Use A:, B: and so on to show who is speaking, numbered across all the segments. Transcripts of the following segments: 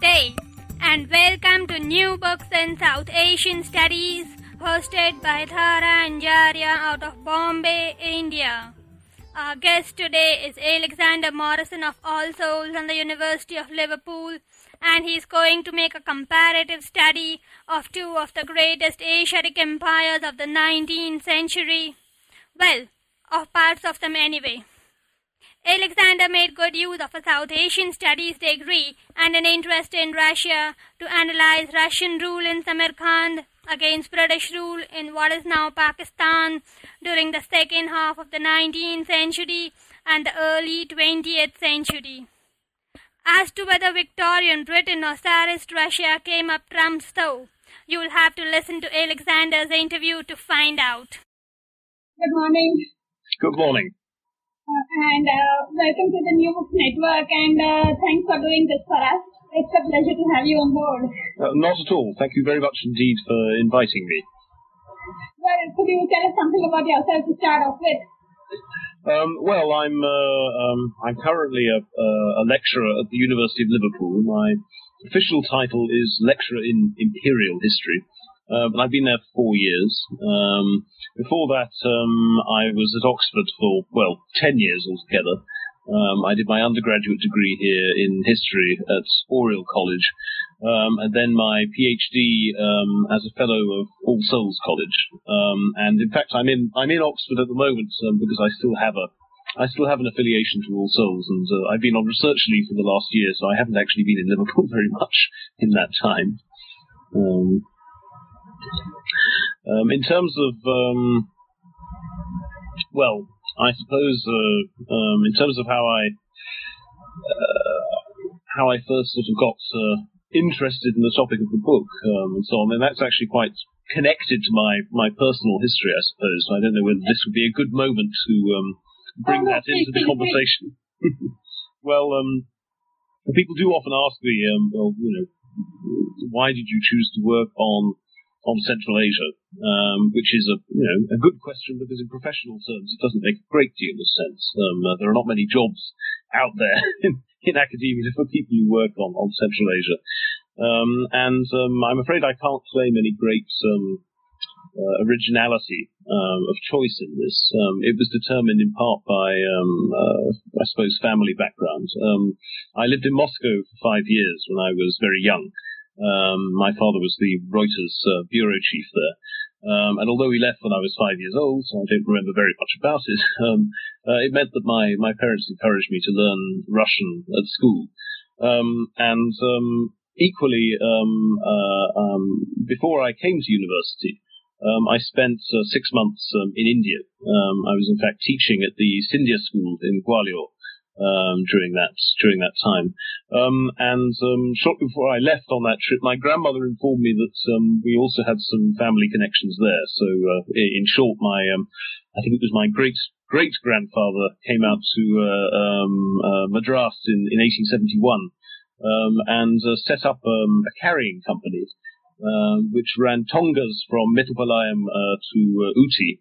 A: Namaste and welcome to New Books in South Asian Studies, hosted by Thara Anjaria out of Bombay, India. Our guest today is Alexander Morrison of All Souls and the University of Liverpool, and he's going to make a comparative study of two of the greatest Asiatic empires of the 19th century. Well, of parts of them anyway. Alexander made good use of a South Asian Studies degree and an interest in Russia to analyze Russian rule in Samarkand against British rule in what is now Pakistan during the second half of the 19th century and the early 20th century. As to whether Victorian Britain or Tsarist Russia came up trumps though, you will have to listen to Alexander's interview to find out.
B: Good morning.
C: Good morning.
B: And welcome to the New Books Network, and thanks for doing this for us. It's a pleasure to have you on board.
C: Not at all. Thank you very much indeed for inviting me.
B: Well, could you tell us something about yourself to start off with?
C: Well, I'm currently a lecturer at the University of Liverpool. My official title is Lecturer in Imperial History. But I've been there for 4 years. Before that, I was at Oxford for, 10 years altogether. I did my undergraduate degree here in history at Oriel College, and then my PhD as a fellow of All Souls College. And in fact, I'm in Oxford at the moment because I still have an affiliation to All Souls, and I've been on research leave for the last year, so I haven't actually been in Liverpool very much in that time. In terms of, I suppose, in terms of how I first sort of got interested in the topic of the book and so on, and that's actually quite connected to my personal history, I suppose. I don't know whether this would be a good moment to bring that into the conversation. Well, people do often ask me, why did you choose to work on Central Asia, which is a good question because in professional terms it doesn't make a great deal of sense. There are not many jobs out there in academia for people who work on Central Asia, and I'm afraid I can't claim any great originality of choice in this. It was determined in part by, I suppose, family background. I lived in Moscow for 5 years when I was very young. My father was the Reuters bureau chief there, and although he left when I was 5 years old, so I don't remember very much about it, it meant that my parents encouraged me to learn Russian at school. And equally, before I came to university, I spent 6 months in India. I was in fact teaching at the Scindia School in Gwalior during that time. And shortly before I left on that trip, my grandmother informed me that we also had some family connections there. So in short, I think it was my great grandfather came out to Madras in 1871 and set up a carrying company which ran tongas from Mettupalayam to Ooty,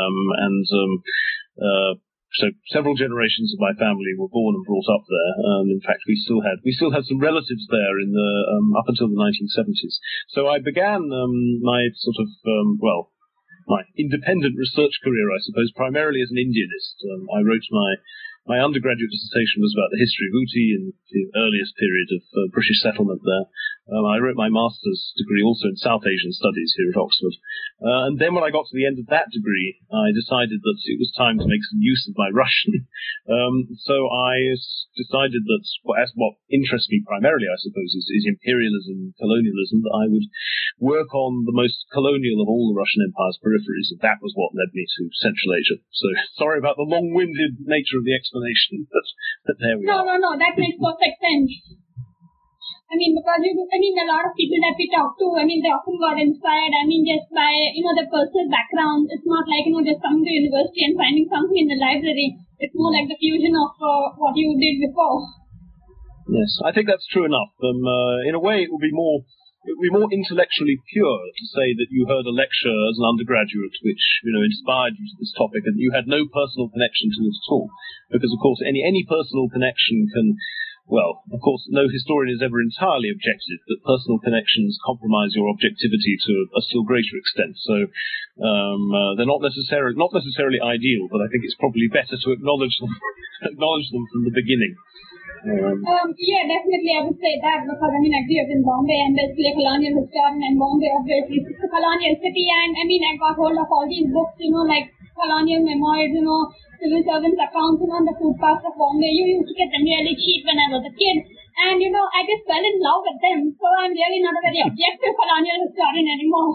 C: so several generations of my family were born and brought up there. In fact, we still had some relatives there in the up until the 1970s. So I began my sort of my independent research career, I suppose, primarily as an Indianist. I wrote my undergraduate dissertation was about the history of Ooty and the earliest period of British settlement there. I wrote my master's degree also in South Asian Studies here at Oxford. And then when I got to the end of that degree, I decided that it was time to make some use of my Russian. So I decided that, as what interests me primarily, I suppose, is imperialism, colonialism, that I would work on the most colonial of all the Russian Empire's peripheries, and that was what led me to Central Asia. So sorry about the long-winded nature of the explanation, but there we are.
B: No, that makes perfect sense. I mean, because a lot of people that we talk to, they often got inspired, just by, their personal background. It's not like, just coming to university and finding something in the library. It's more like the fusion of what you did before.
C: Yes, I think that's true enough. In a way, it would be more intellectually pure to say that you heard a lecture as an undergraduate which, inspired you to this topic and you had no personal connection to it at all. Because, of course, any personal connection can well, of course, no historian has ever entirely objected that personal connections compromise your objectivity to a still greater extent. So they're not necessarily ideal, but I think it's probably better to acknowledge them from the beginning.
B: Yeah, definitely I would say that, because I grew up in Bombay, and basically a colonial historian, and Bombay obviously is a colonial city, and I got hold of all these books, like colonial memoirs, civil servants' accounts, the footpaths of Bombay. You used to get them really cheap when I was a kid, and I just fell in love with them, so I'm really not a very objective colonial historian anymore.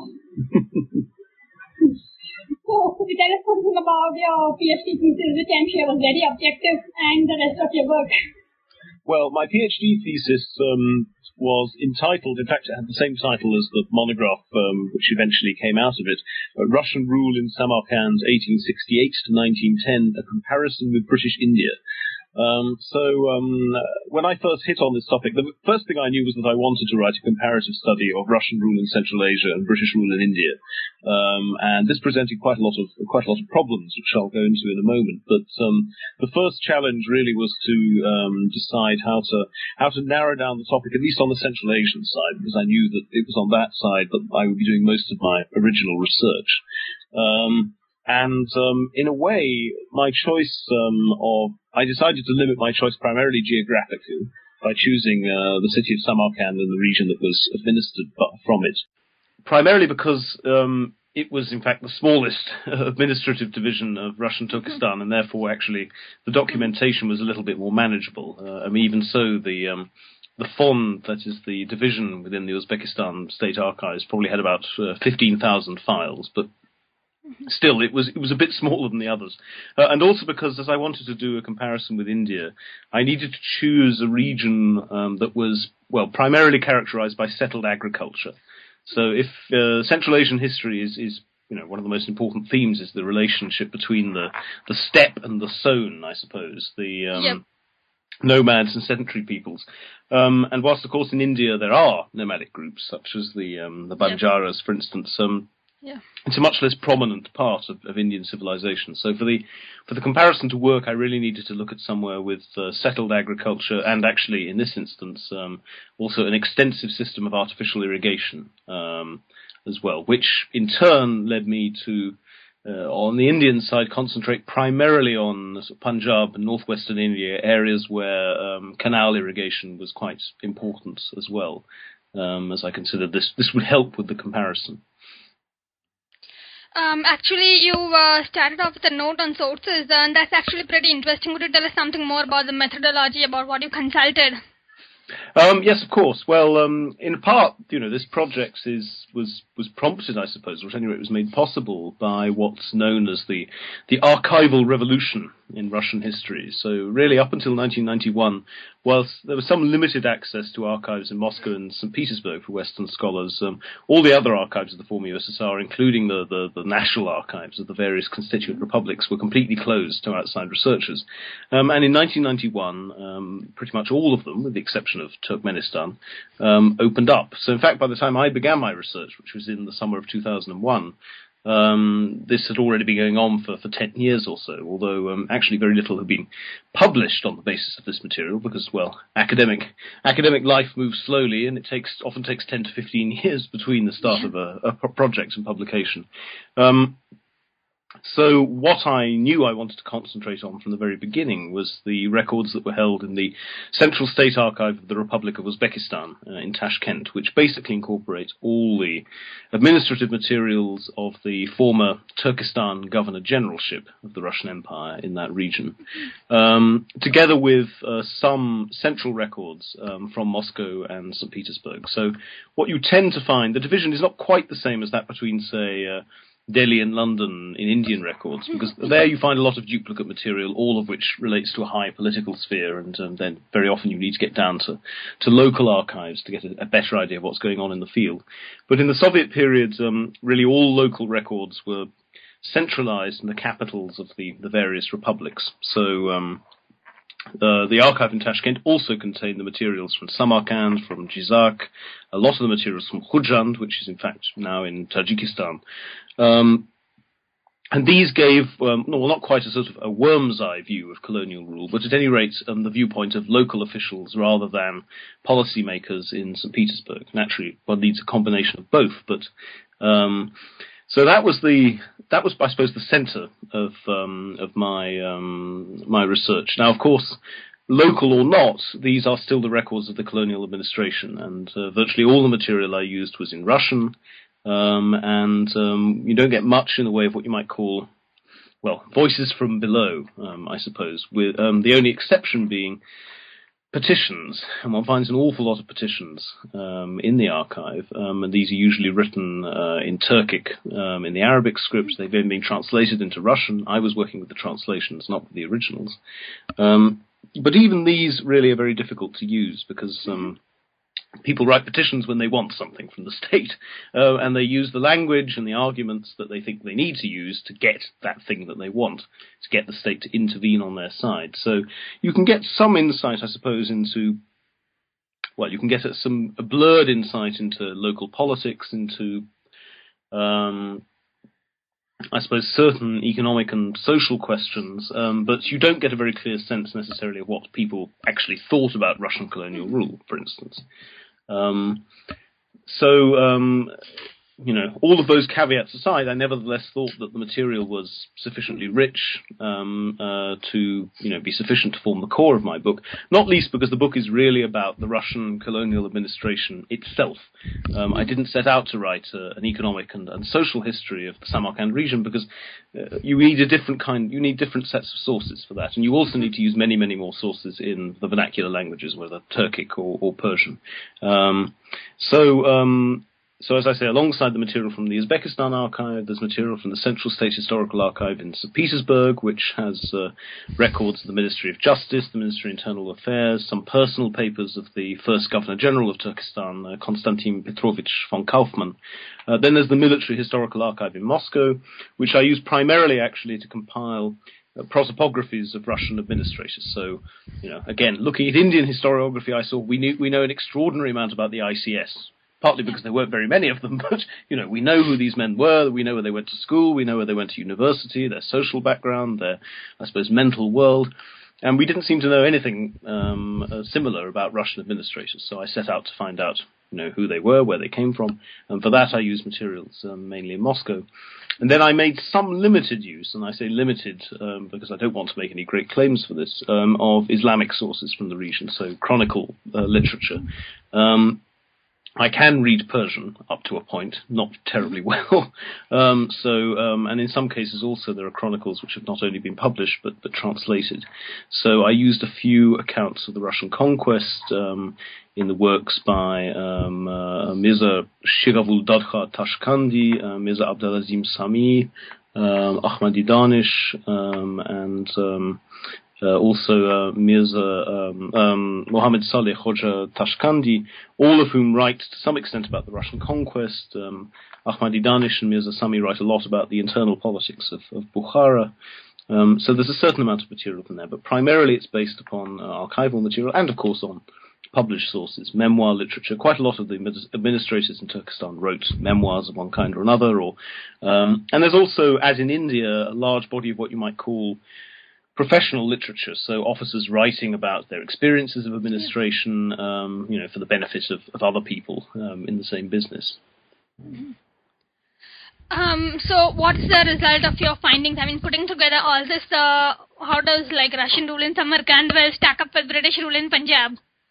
B: So, could you tell us something about your PhD thesis, which I'm sure was very objective, and the rest of your work?
C: Well, my PhD thesis was entitled, in fact it had the same title as the monograph which eventually came out of it, Russian Rule in Samarkand 1868 to 1910, A Comparison with British India. When I first hit on this topic, the first thing I knew was that I wanted to write a comparative study of Russian rule in Central Asia and British rule in India. And this presented quite a lot of problems, which I'll go into in a moment. But the first challenge really was to decide how to narrow down the topic, at least on the Central Asian side, because I knew that it was on that side that I would be doing most of my original research. In a way, my choice I decided to limit my choice primarily geographically by choosing the city of Samarkand and the region that was administered from it. Primarily because it was, in fact, the smallest administrative division of Russian Turkestan, and therefore, actually, the documentation was a little bit more manageable. Even so, the FON, that is the division within the Uzbekistan State Archives, probably had about 15,000 files, but still, it was a bit smaller than the others. And also because, as I wanted to do a comparison with India, I needed to choose a region that was, primarily characterized by settled agriculture. So if Central Asian history is one of the most important themes is the relationship between the steppe and the sown, I suppose, the nomads and sedentary peoples. And whilst, of course, in India there are nomadic groups, such as the Banjaras, for instance, it's a much less prominent part of Indian civilization. So for the comparison to work, I really needed to look at somewhere with settled agriculture, and actually, in this instance, also an extensive system of artificial irrigation as well, which in turn led me to, on the Indian side, concentrate primarily on Punjab and northwestern India, areas where canal irrigation was quite important as well, as I considered this would help with the comparison.
A: Actually, you started off with a note on sources, and that's actually pretty interesting. Would you tell us something more about the methodology, about what you consulted?
C: Yes, of course. Well, in part, this project was prompted, I suppose, or at any rate was made possible by what's known as the archival revolution in Russian history. So really, up until 1991, whilst there was some limited access to archives in Moscow and St. Petersburg for Western scholars, all the other archives of the former USSR, including the national archives of the various constituent republics, were completely closed to outside researchers. And in 1991, pretty much all of them, with the exception of Turkmenistan, opened up. So in fact, by the time I began my research, which was in the summer of 2001, this had already been going on for 10 years or so, although actually very little had been published on the basis of this material, because, academic life moves slowly, and it often takes 10 to 15 years between the start of a project and publication. So what I knew I wanted to concentrate on from the very beginning was the records that were held in the Central State Archive of the Republic of Uzbekistan in Tashkent, which basically incorporates all the administrative materials of the former Turkestan Governor Generalship of the Russian Empire in that region, together with some central records from Moscow and St. Petersburg. So what you tend to find, the division is not quite the same as that between, say, Delhi and London in Indian records, because there you find a lot of duplicate material, all of which relates to a high political sphere, and then very often you need to get down to local archives to get a better idea of what's going on in the field. But in the Soviet period, really all local records were centralized in the capitals of the various republics. So the archive in Tashkent also contained the materials from Samarkand, from Jizak, a lot of the materials from Khujand, which is in fact now in Tajikistan. And these gave, not quite a sort of a worm's eye view of colonial rule, but at any rate the viewpoint of local officials rather than policymakers in St. Petersburg. Naturally, one needs a combination of both, but so that was, I suppose, the centre of my research. Now, of course, local or not, these are still the records of the colonial administration, and virtually all the material I used was in Russian. You don't get much in the way of what you might call, well, voices from below, I suppose, with the only exception being petitions. And one finds an awful lot of petitions in the archive, and these are usually written in Turkic, in the Arabic script. They've then been translated into Russian. I was working with the translations, not with the originals. But even these really are very difficult to use because people write petitions when they want something from the state, and they use the language and the arguments that they think they need to use to get that thing that they want, to get the state to intervene on their side. So you can get some insight, I suppose, into, well, you can get a blurred insight into local politics, into, I suppose, certain economic and social questions, but you don't get a very clear sense necessarily of what people actually thought about Russian colonial rule, for instance. All of those caveats aside, I nevertheless thought that the material was sufficiently rich to be sufficient to form the core of my book, not least because the book is really about the Russian colonial administration itself. I didn't set out to write an economic and social history of the Samarkand region because you need different sets of sources for that, and you also need to use many, many more sources in the vernacular languages, whether Turkic or Persian. So, as I say, alongside the material from the Uzbekistan archive, there's material from the Central State Historical Archive in St. Petersburg, which has records of the Ministry of Justice, the Ministry of Internal Affairs, some personal papers of the first Governor-General of Turkestan, Konstantin Petrovich von Kaufmann. Then there's the Military Historical Archive in Moscow, which I use primarily, actually, to compile prosopographies of Russian administrators. So, again, looking at Indian historiography, I saw we know an extraordinary amount about the ICS, partly because there weren't very many of them, but, we know who these men were, we know where they went to school, we know where they went to university, their social background, their, I suppose, mental world, and we didn't seem to know anything similar about Russian administrators, so I set out to find out, who they were, where they came from, and for that I used materials mainly in Moscow. And then I made some limited use, and I say limited because I don't want to make any great claims for this, of Islamic sources from the region, so chronicle literature. I can read Persian up to a point, not terribly well. And in some cases also there are chronicles which have not only been published but translated. So I used a few accounts of the Russian conquest in the works by Mirza Shiravuldadkha Tashkandi, Mirza Abdalazim Sami, Ahmadi Danish, and also Mirza Mohammed Saleh Hoja Tashkandi, all of whom write to some extent about the Russian conquest. Ahmadi Danish and Mirza Sami write a lot about the internal politics of Bukhara. So there's a certain amount of material from there, but primarily it's based upon archival material and, of course, on published sources, memoir literature. Quite a lot of the administrators in Turkestan wrote memoirs of one kind or another. And there's also, as in India, a large body of what you might call professional literature, so officers writing about their experiences of administration, for the benefit of other people in the same business.
A: So what's the result of your findings? I mean, putting together all this, how does Russian rule in Samarkand stack up with British rule in Punjab?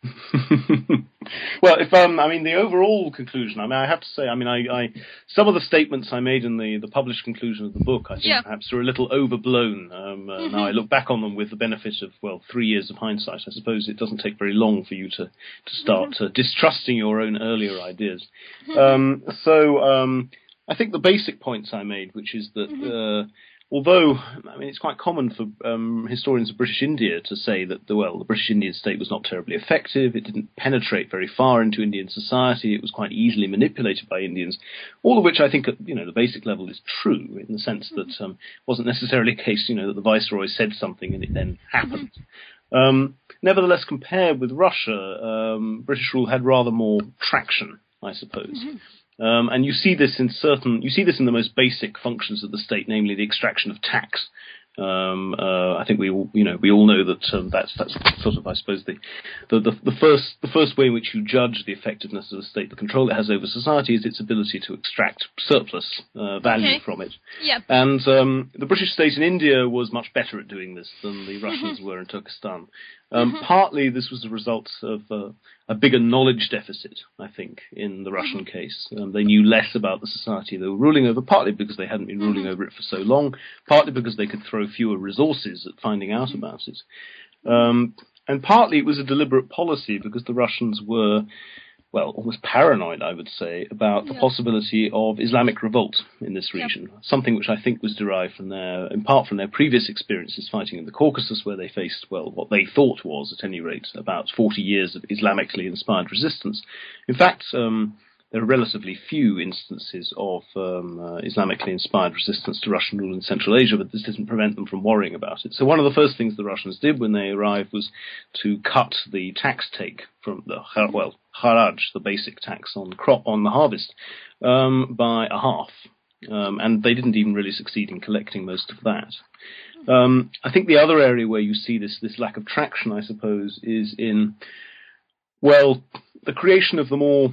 C: Well, the overall conclusion, I have to say, some of the statements I made in the published conclusion of the book, I think perhaps are a little overblown. Now I look back on them with the benefit of, 3 years of hindsight. I suppose it doesn't take very long for you to start distrusting your own earlier ideas. I think the basic points I made, which is that although, it's quite common for historians of British India to say that, the British Indian state was not terribly effective, it didn't penetrate very far into Indian society, it was quite easily manipulated by Indians, all of which I think at, the basic level is true, in the sense that it wasn't necessarily a case, that the Viceroy said something and it then happened. Nevertheless, compared with Russia, British rule had rather more traction, I suppose. And you see this in the most basic functions of the state, namely the extraction of tax. I think we all know that that's sort of, I suppose, the first way in which you judge the effectiveness of the state, the control it has over society, is its ability to extract surplus value from it.
A: Yep.
C: And the British state in India was much better at doing this than the Russians were in Turkestan. Partly this was a result of a bigger knowledge deficit, I think, in the Russian case. They knew less about the society they were ruling over, partly because they hadn't been ruling over it for so long, partly because they could throw fewer resources at finding out about it. And partly it was a deliberate policy because the Russians were, well, almost paranoid, I would say, about the possibility of Islamic revolt in this region, something which I think was derived in part from their previous experiences fighting in the Caucasus, where they faced, well, what they thought was, at any rate, about 40 years of Islamically inspired resistance. In fact, there are relatively few instances of Islamically inspired resistance to Russian rule in Central Asia, but this didn't prevent them from worrying about it. So one of the first things the Russians did when they arrived was to cut the tax take from the haraj, the basic tax on the harvest, by a half. And they didn't even really succeed in collecting most of that. I think the other area where you see this lack of traction, I suppose, is in, well, the creation of the more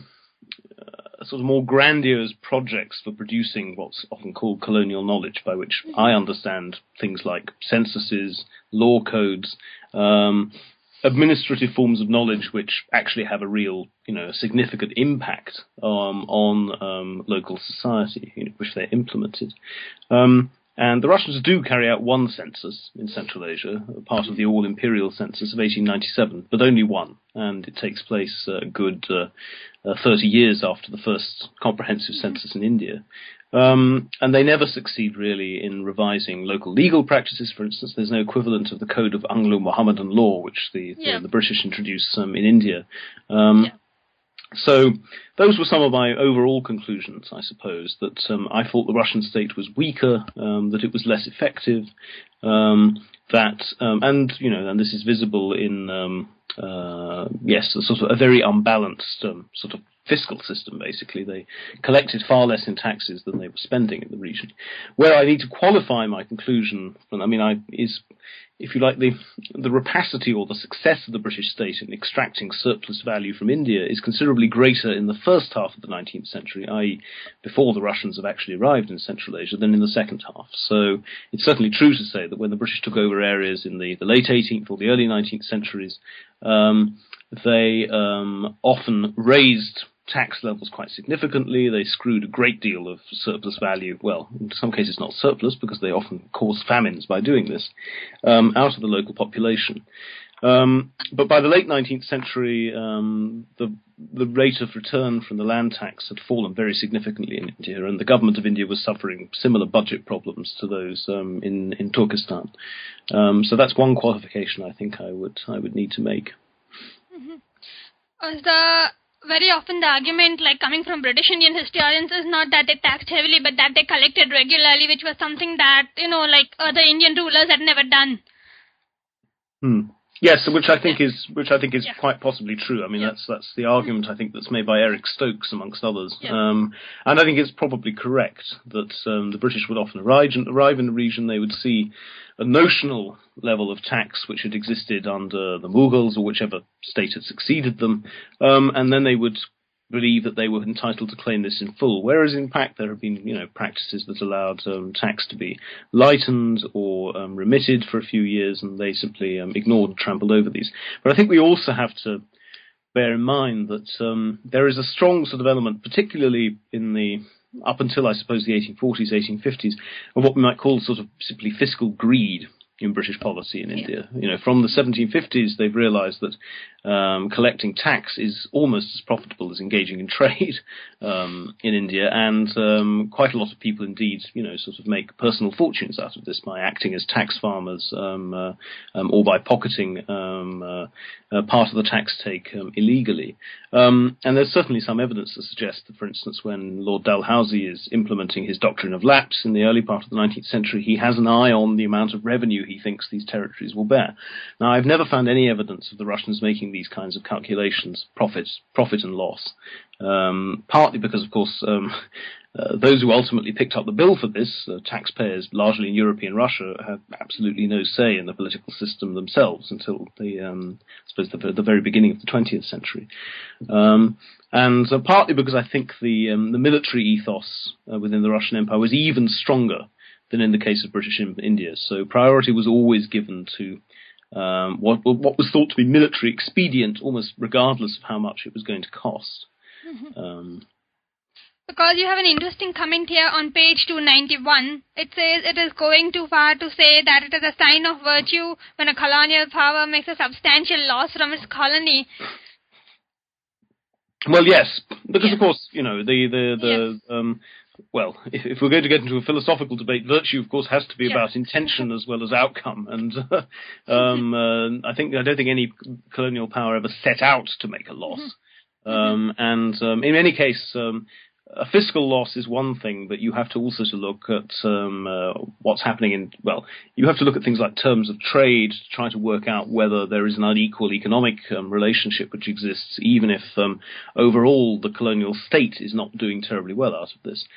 C: grandiose projects for producing what's often called colonial knowledge, by which I understand things like censuses, law codes, administrative forms of knowledge which actually have a real, significant impact on local society, which they're implemented. And the Russians do carry out one census in Central Asia, part of the all-imperial census of 1897, but only one, and it takes place a good 30 years after the first comprehensive census in India. And they never succeed really in revising local legal practices. For instance, there's no equivalent of the Code of Anglo-Mohammedan law, which the British introduced in India. So those were some of my overall conclusions, I suppose, that I thought the Russian state was weaker, that it was less effective, and this is visible in, sort of a very unbalanced sort of fiscal system, basically. They collected far less in taxes than they were spending in the region. Where I need to qualify my conclusion, is, if you like, the rapacity or the success of the British state in extracting surplus value from India is considerably greater in the first half of the 19th century, i.e. before the Russians have actually arrived in Central Asia, than in the second half. So it's certainly true to say that when the British took over areas in the late 18th or the early 19th centuries, they often raised tax levels quite significantly. They screwed a great deal of surplus value, well, in some cases not surplus, because they often caused famines by doing this, out of the local population. But by the late 19th century, the rate of return from the land tax had fallen very significantly in India, and the government of India was suffering similar budget problems to those in Turkestan. So that's one qualification I think I would need to make.
A: Very often the argument, coming from British Indian historians, is not that they taxed heavily, but that they collected regularly, which was something that, other Indian rulers had never done.
C: Yes, which I think is quite possibly true. That's the argument I think that's made by Eric Stokes amongst others, and I think it's probably correct that the British would often arrive in the region. They would see a notional level of tax which had existed under the Mughals or whichever state had succeeded them, and then they would believe that they were entitled to claim this in full, whereas in fact there have been practices that allowed tax to be lightened or remitted for a few years, and they simply ignored and trampled over these. But I think we also have to bear in mind that there is a strong sort of element, particularly in up until I suppose the 1840s, 1850s, of what we might call sort of simply fiscal greed in British policy in India. From the 1750s, they've realized that collecting tax is almost as profitable as engaging in trade in India, and quite a lot of people indeed, sort of make personal fortunes out of this by acting as tax farmers or by pocketing part of the tax take illegally. And there's certainly some evidence to suggest that, for instance, when Lord Dalhousie is implementing his doctrine of lapse in the early part of the 19th century, he has an eye on the amount of revenue he he thinks these territories will bear. Now, I've never found any evidence of the Russians making these kinds of calculations, profit and loss, partly because, of course, those who ultimately picked up the bill for this, taxpayers largely in European Russia, had absolutely no say in the political system themselves until the very beginning of the 20th century. And partly because I think the military ethos within the Russian Empire was even stronger than in the case of British India. So priority was always given to what was thought to be military expedient, almost regardless of how much it was going to cost.
A: Because you have an interesting comment here on page 291. It says it is going too far to say that it is a sign of virtue when a colonial power makes a substantial loss from its colony.
C: Well, yes, because of course, you know, well, if we're going to get into a philosophical debate, virtue, of course, has to be about intention as well as outcome. And I don't think any colonial power ever set out to make a loss. In any case, a fiscal loss is one thing, but you have to also to look at what's happening you have to look at things like terms of trade to try to work out whether there is an unequal economic relationship which exists, even if overall the colonial state is not doing terribly well out of this.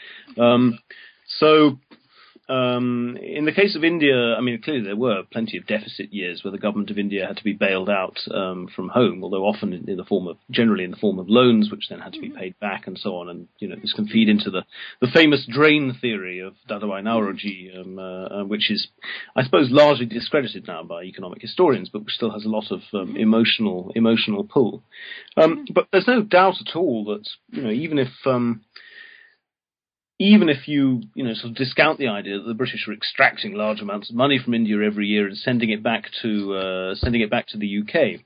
C: In the case of India, I mean, clearly there were plenty of deficit years where the government of India had to be bailed out from home, although often generally in the form of loans, which then had to be paid back and so on. And, you know, this can feed into the famous drain theory of Dadabhai Naoroji, which is, I suppose, largely discredited now by economic historians, but which still has a lot of emotional pull. But there's no doubt at all that, you know, even if you sort of discount the idea that the British are extracting large amounts of money from India every year and sending it back to the UK,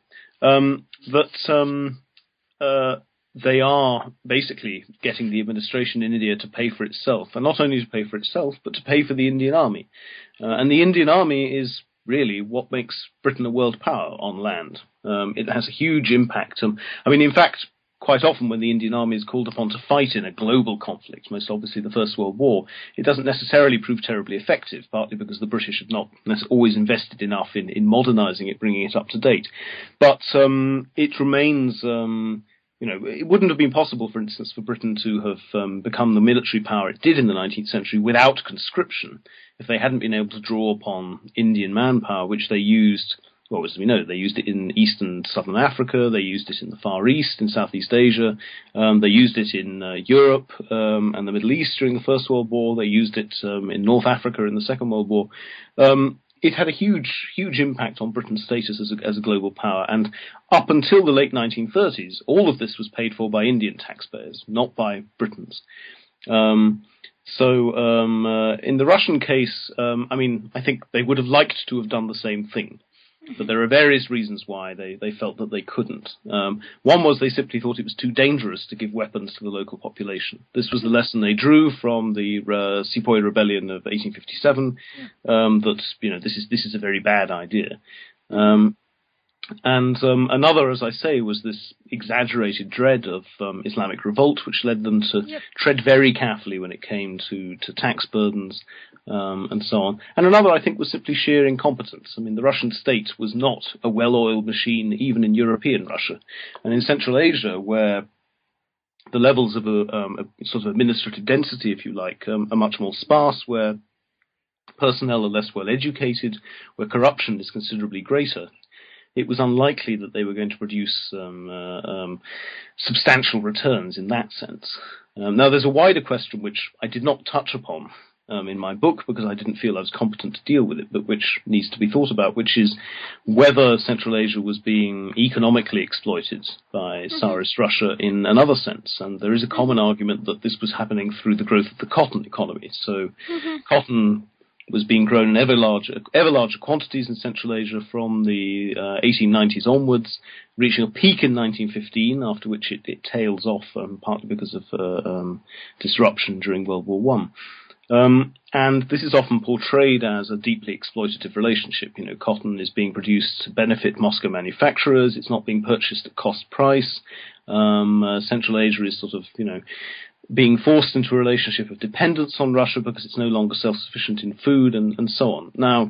C: they are basically getting the administration in India to pay for itself, and not only to pay for itself, but to pay for the Indian Army. And the Indian Army is really what makes Britain a world power on land. It has a huge impact. In fact, quite often when the Indian Army is called upon to fight in a global conflict, most obviously the First World War, it doesn't necessarily prove terribly effective, partly because the British have not always invested enough in modernising it, bringing it up to date. But it remains, it wouldn't have been possible, for instance, for Britain to have become the military power it did in the 19th century without conscription, if they hadn't been able to draw upon Indian manpower, which they used. Well, as we know, they used it in East and Southern Africa, they used it in the Far East, in Southeast Asia, they used it in Europe and the Middle East during the First World War, they used it in North Africa in the Second World War. It had a huge impact on Britain's status as a global power, and up until the late 1930s, all of this was paid for by Indian taxpayers, not by Britain's. In the Russian case, I think they would have liked to have done the same thing. But there are various reasons why they felt that they couldn't. One was they simply thought it was too dangerous to give weapons to the local population. This was the lesson they drew from the Sepoy Rebellion of 1857, this is a very bad idea. Another, as I say, was this exaggerated dread of Islamic revolt, which led them to tread very carefully when it came to tax burdens and so on. And another, I think, was simply sheer incompetence. I mean, the Russian state was not a well-oiled machine, even in European Russia. And in Central Asia, where the levels of a sort of administrative density, if you like, are much more sparse, where personnel are less well educated, where corruption is considerably greater, it was unlikely that they were going to produce substantial returns in that sense. Now, there's a wider question which I did not touch upon in my book because I didn't feel I was competent to deal with it, but which needs to be thought about, which is whether Central Asia was being economically exploited by Tsarist Russia in another sense. And there is a common argument that this was happening through the growth of the cotton economy. So cotton was being grown in ever larger quantities in Central Asia from the 1890s onwards, reaching a peak in 1915, after which it tails off, partly because of disruption during World War I. And this is often portrayed as a deeply exploitative relationship. You know, cotton is being produced to benefit Moscow manufacturers. It's not being purchased at cost price. Central Asia is sort of, being forced into a relationship of dependence on Russia because it's no longer self-sufficient in food and so on. Now,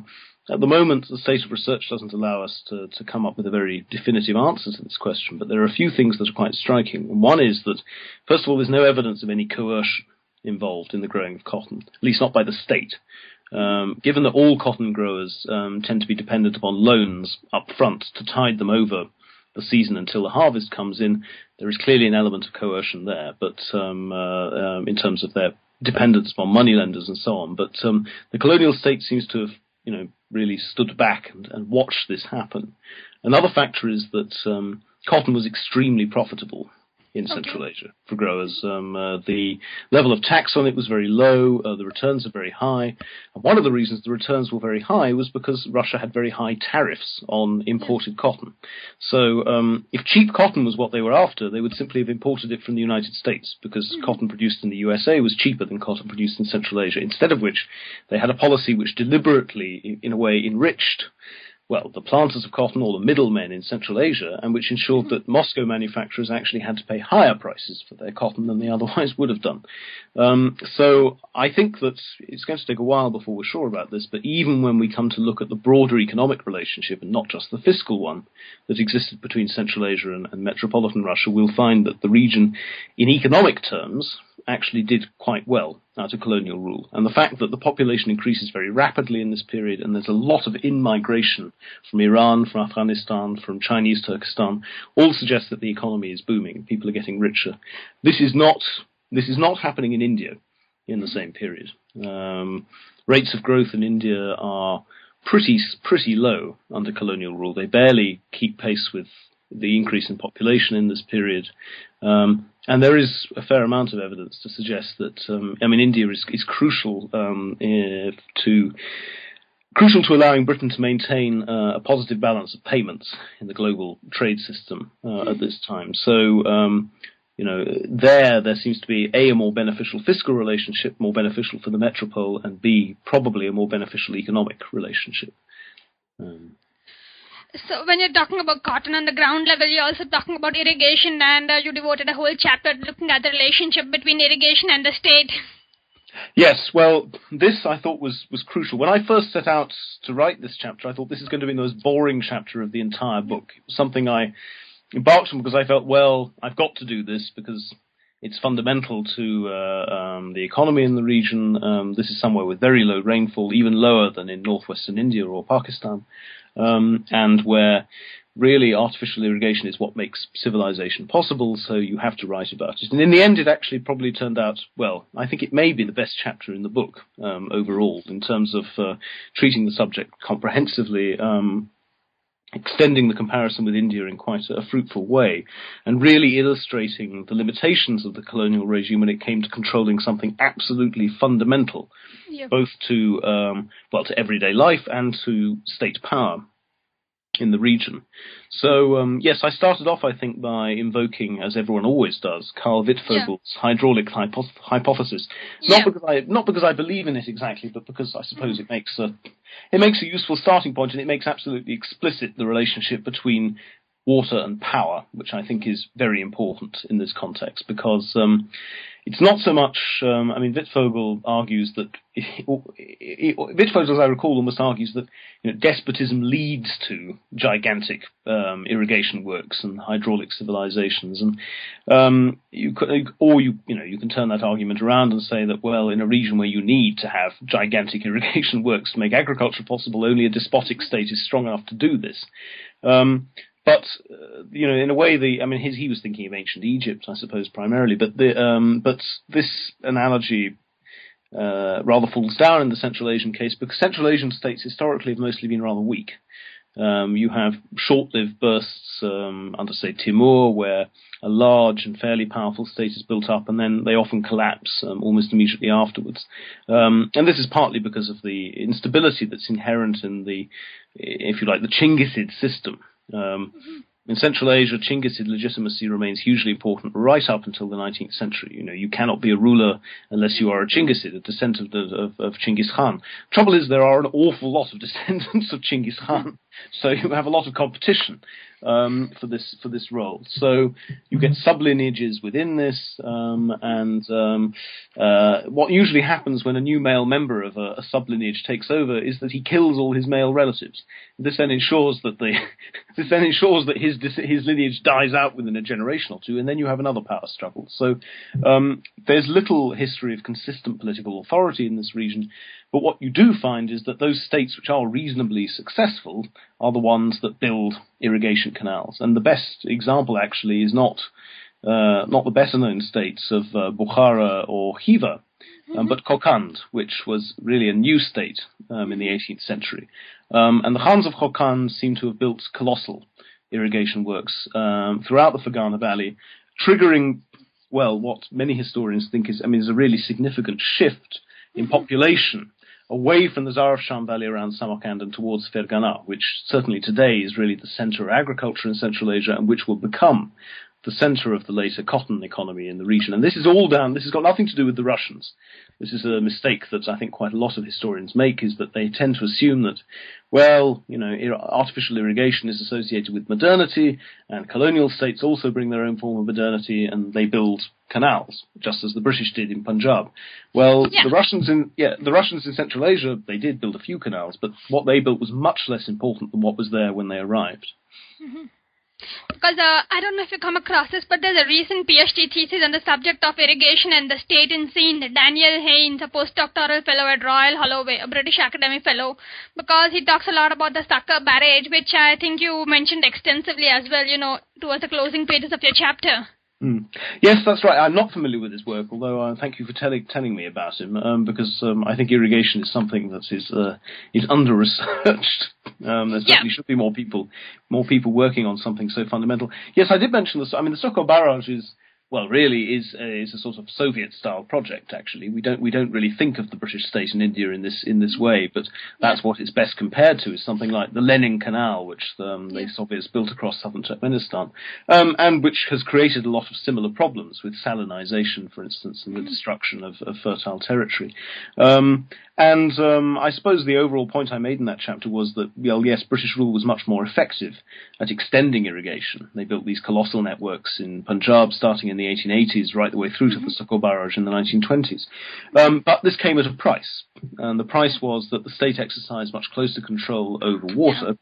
C: At the moment, the state of research doesn't allow us to come up with a very definitive answer to this question, but there are a few things that are quite striking. And one is that, first of all, there's no evidence of any coercion involved in the growing of cotton, at least not by the state. Given that all cotton growers tend to be dependent upon loans up front to tide them over the season until the harvest comes in, there is clearly an element of coercion there, but in terms of their dependence upon moneylenders and so on. But the colonial state seems to have, really stood back and watched this happen. Another factor is that cotton was extremely profitable in Central Asia for growers. The level of tax on it was very low, the returns are very high. And one of the reasons the returns were very high was because Russia had very high tariffs on imported cotton. So if cheap cotton was what they were after, they would simply have imported it from the United States, because cotton produced in the USA was cheaper than cotton produced in Central Asia, instead of which they had a policy which deliberately, in a way, enriched the planters of cotton, or the middlemen in Central Asia, and which ensured that Moscow manufacturers actually had to pay higher prices for their cotton than they otherwise would have done. So I think that it's going to take a while before we're sure about this, but even when we come to look at the broader economic relationship, and not just the fiscal one, that existed between Central Asia and metropolitan Russia, we'll find that the region, in economic terms, actually did quite well out of colonial rule. And the fact that the population increases very rapidly in this period, and there's a lot of in-migration from Iran, from Afghanistan, from Chinese Turkestan, all suggest that the economy is booming. People are getting richer. This is not happening in India in the same period. Rates of growth in India are pretty low under colonial rule. They barely keep pace with the increase in population in this period. And there is a fair amount of evidence to suggest that, India is crucial to allowing Britain to maintain a positive balance of payments in the global trade system at this time. So, there seems to be A, a more beneficial fiscal relationship, more beneficial for the metropole, and B, probably a more beneficial economic relationship.
A: So when you're talking about cotton on the ground level, you're also talking about irrigation, and you devoted a whole chapter looking at the relationship between irrigation and the state.
C: Yes, well, this I thought was crucial. When I first set out to write this chapter, I thought this is going to be the most boring chapter of the entire book. It was something I embarked on because I felt, I've got to do this because it's fundamental to the economy in the region. This is somewhere with very low rainfall, even lower than in northwestern India or Pakistan. And where really artificial irrigation is what makes civilization possible, so you have to write about it. And in the end, it actually probably turned out, I think it may be the best chapter in the book overall, in terms of treating the subject comprehensively, extending the comparison with India in quite a fruitful way, and really illustrating the limitations of the colonial regime when it came to controlling something absolutely fundamental, both to everyday life and to state power in the region. So, yes, I started off, I think, by invoking, as everyone always does, Carl Wittfogel's hydraulic hypothesis. Not because I believe in it exactly, but because I suppose it makes a useful starting point, and it makes absolutely explicit the relationship between water and power, which I think is very important in this context, because it's not so much, Wittfogel argues that, Wittfogel, as I recall, almost argues that despotism leads to gigantic irrigation works and hydraulic civilizations, and you can turn that argument around and say that, in a region where you need to have gigantic irrigation works to make agriculture possible, only a despotic state is strong enough to do this. But in a way, he was thinking of ancient Egypt, I suppose, primarily. But this analogy rather falls down in the Central Asian case, because Central Asian states historically have mostly been rather weak. You have short-lived bursts under, say, Timur, where a large and fairly powerful state is built up, and then they often collapse almost immediately afterwards. And this is partly because of the instability that's inherent in the Chinggisid system. In Central Asia, Chinggisid legitimacy remains hugely important right up until the 19th century. You cannot be a ruler unless you are a Chinggisid, a descendant of Chinggis Khan. Trouble is, there are an awful lot of descendants of Chinggis Khan So you have a lot of competition for this role. So you get sublineages within this, and what usually happens when a new male member of a sublineage takes over is that he kills all his male relatives. This then ensures that his lineage dies out within a generation or two, and then you have another power struggle. So there's little history of consistent political authority in this region. But what you do find is that those states which are reasonably successful are the ones that build irrigation canals. And the best example actually is not the better known states of Bukhara or Khiva, but Kokand, which was really a new state in the 18th century. And the Khans of Kokand seem to have built colossal irrigation works throughout the Fergana Valley, triggering, well, what many historians think is a really significant shift in population away from the Zarafshan Valley around Samarkand and towards Fergana, which certainly today is really the center of agriculture in Central Asia and which will become the center of the later cotton economy in the region. And this has got nothing to do with the Russians. This is a mistake that I think quite a lot of historians make, is that they tend to assume that, well, artificial irrigation is associated with modernity, and colonial states also bring their own form of modernity, and they build canals, just as the British did in Punjab. Well, yeah. The Russians in Central Asia, they did build a few canals, but what they built was much less important than what was there when they arrived.
A: Mm-hmm. Because I don't know if you come across this, but there's a recent PhD thesis on the subject of irrigation and the state in scene. Daniel Haynes, a postdoctoral fellow at Royal Holloway, a British academic fellow, because he talks a lot about the Sakka barrage, which I think you mentioned extensively as well, towards the closing pages of your chapter.
C: Mm. Yes, that's right. I'm not familiar with his work, although thank you for telling me about him, because I think irrigation is something that is under-researched. There certainly should be more people working on something so fundamental. Yes, I did mention this. The Sokol Barrage is a sort of Soviet-style project. Actually, we don't really think of the British state in India in this way, but that's what it's best compared to, is something like the Lenin Canal, which the Soviets built across southern Turkmenistan, and which has created a lot of similar problems with salinization, for instance, and the destruction of fertile territory. I suppose the overall point I made in that chapter was that, yes, British rule was much more effective at extending irrigation. They built these colossal networks in Punjab starting in the 1880s right the way through to the Sokol Barrage in the 1920s. But this came at a price, and the price was that the state exercised much closer control over water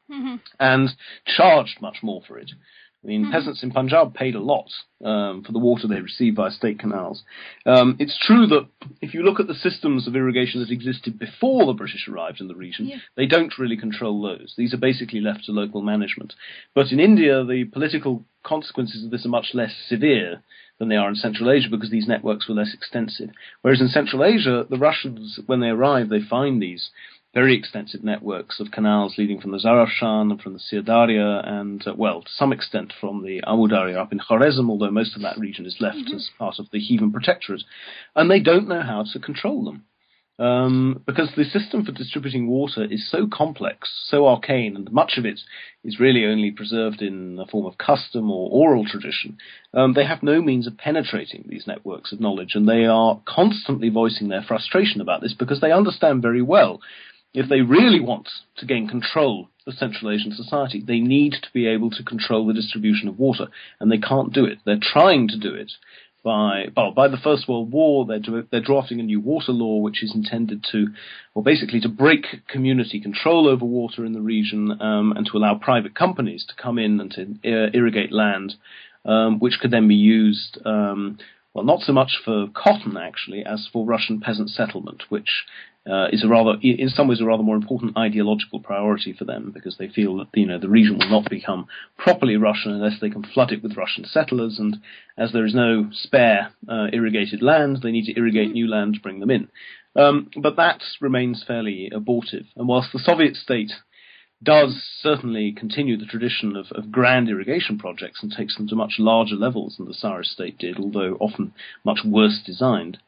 C: and charged much more for it. Peasants in Punjab paid a lot for the water they received via state canals. It's true that if you look at the systems of irrigation that existed before the British arrived in the region, they don't really control those. These are basically left to local management. But in India, the political consequences of this are much less severe than they are in Central Asia, because these networks were less extensive. Whereas in Central Asia, the Russians, when they arrive, they find these very extensive networks of canals leading from the Zarafshan and from the Sirdarya and, to some extent from the Amudarya up in Khwarezm, although most of that region is left as part of the Kievan Protectorate. And they don't know how to control them. Because the system for distributing water is so complex, so arcane, and much of it is really only preserved in the form of custom or oral tradition. They have no means of penetrating these networks of knowledge, and they are constantly voicing their frustration about this, because they understand very well, if they really want to gain control of Central Asian society, they need to be able to control the distribution of water, and they can't do it. They're trying to do it by the First World War. They're drafting a new water law, which is intended to break community control over water in the region, and to allow private companies to come in and to irrigate land, which could then be used, not so much for cotton, actually, as for Russian peasant settlement, which is in some ways a rather more important ideological priority for them, because they feel that the region will not become properly Russian unless they can flood it with Russian settlers, and as there is no spare irrigated land, they need to irrigate new land to bring them in. But that remains fairly abortive, and whilst the Soviet state does certainly continue the tradition of grand irrigation projects and takes them to much larger levels than the Tsarist state did, although often much worse designed,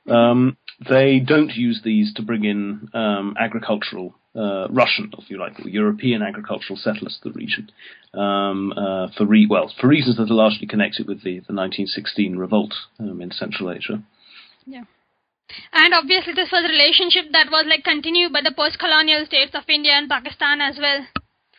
C: they don't use these to bring in agricultural Russian, if you like, or European agricultural settlers to the region, for reasons that are largely connected with the 1916 revolt in Central Asia.
A: Yeah. And obviously this was a relationship that was continued by the post-colonial states of India and Pakistan as well.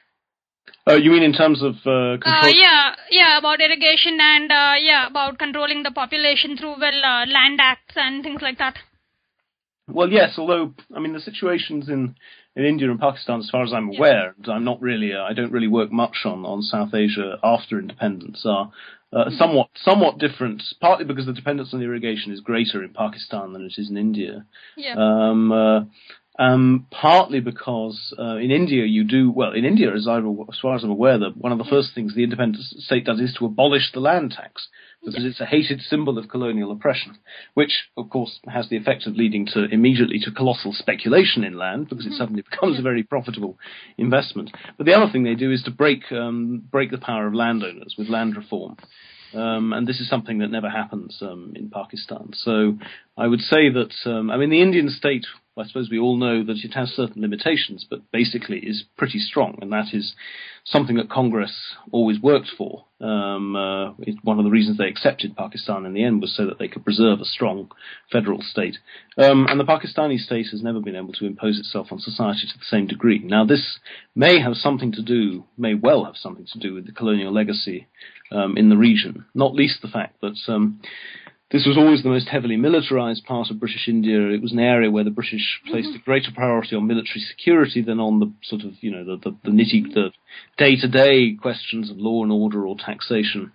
C: You mean in terms of control?
A: Yeah, about irrigation and about controlling the population through land acts and things like that.
C: Well, yes. Although I mean the situations in India and Pakistan, as far as I'm aware, I'm not really. I don't really work much on South Asia after independence. Are somewhat different. Partly because the dependence on irrigation is greater in Pakistan than it is in India.
A: Yeah.
C: Partly because in India in India, as far as I'm aware, that one of the first things the independent state does is to abolish the land tax, because it's a hated symbol of colonial oppression, which of course has the effect of leading immediately to colossal speculation in land, because it suddenly becomes a very profitable investment. But the other thing they do is to break the power of landowners with land reform. And this is something that never happens in Pakistan. So I would say that, the Indian state, I suppose we all know that it has certain limitations, but basically is pretty strong, and that is something that Congress always worked for. One of the reasons they accepted Pakistan in the end was so that they could preserve a strong federal state. And the Pakistani state has never been able to impose itself on society to the same degree. Now, this may well have something to do with the colonial legacy in the region, not least the fact that this was always the most heavily militarized part of British India. It was an area where the British placed a greater priority on military security than on the sort of, the day-to-day questions of law and order or taxation.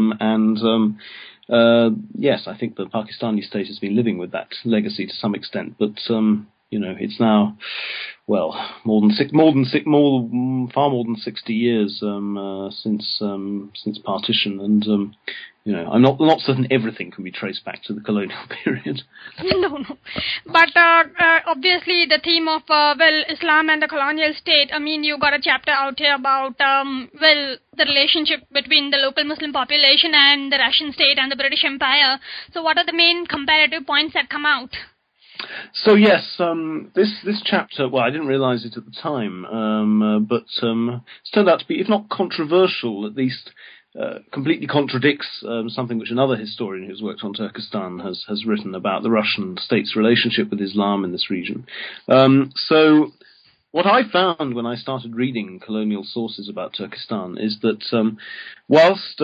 C: Yes, I think the Pakistani state has been living with that legacy to some extent, but it's now, far more than 60 years since partition, and I'm not certain everything can be traced back to the colonial period.
A: No. But obviously the theme of, Islam and the colonial state, you got a chapter out here about, the relationship between the local Muslim population and the Russian state and the British Empire. So what are the main comparative points that come out?
C: So yes, this chapter, I didn't realize it at the time, but it's turned out to be, if not controversial, at least completely contradicts something which another historian who's worked on Turkestan has written about the Russian state's relationship with Islam in this region. So what I found when I started reading colonial sources about Turkestan is that whilst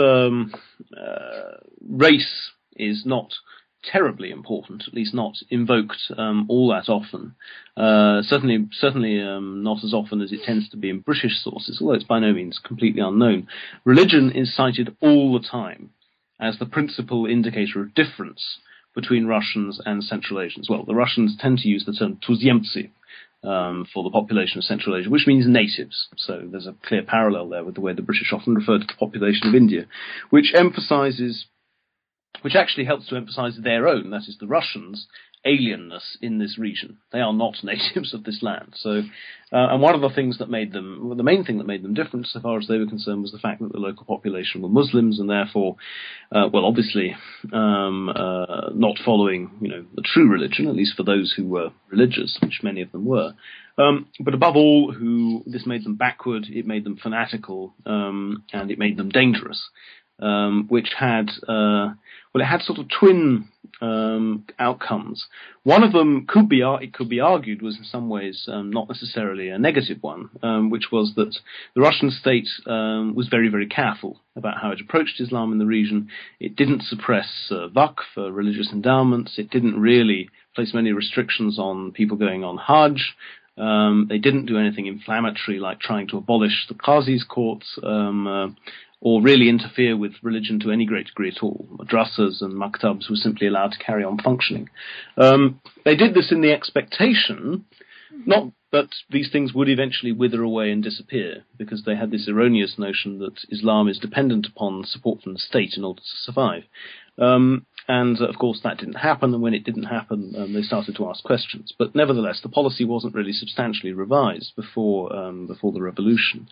C: race is not terribly important, at least not invoked all that often. Certainly not as often as it tends to be in British sources, although it's by no means completely unknown. Religion is cited all the time as the principal indicator of difference between Russians and Central Asians. Well, the Russians tend to use the term tuzemцы for the population of Central Asia, which means natives. So there's a clear parallel there with the way the British often refer to the population of India, which actually helps to emphasize their own, that is the Russians, alienness in this region. They are not natives of this land. So, and one of the things that the main thing that made them different, so far as they were concerned, was the fact that the local population were Muslims, and therefore, obviously, not following, the true religion, at least for those who were religious, which many of them were. But above all, this made them backward, it made them fanatical, and it made them dangerous. Which had it had sort of twin outcomes. One of them could be argued was in some ways not necessarily a negative one, which was that the Russian state was very, very careful about how it approached Islam in the region. It didn't suppress Waqf, religious endowments. It didn't really place many restrictions on people going on Hajj. They didn't do anything inflammatory like trying to abolish the Qazi's courts, or really interfere with religion to any great degree at all. Madrasas and maktabs were simply allowed to carry on functioning. They did this in the expectation, not that these things would eventually wither away and disappear, because they had this erroneous notion that Islam is dependent upon support from the state in order to survive. And of course that didn't happen, and when it didn't happen, they started to ask questions. But nevertheless, the policy wasn't really substantially revised before the revolution.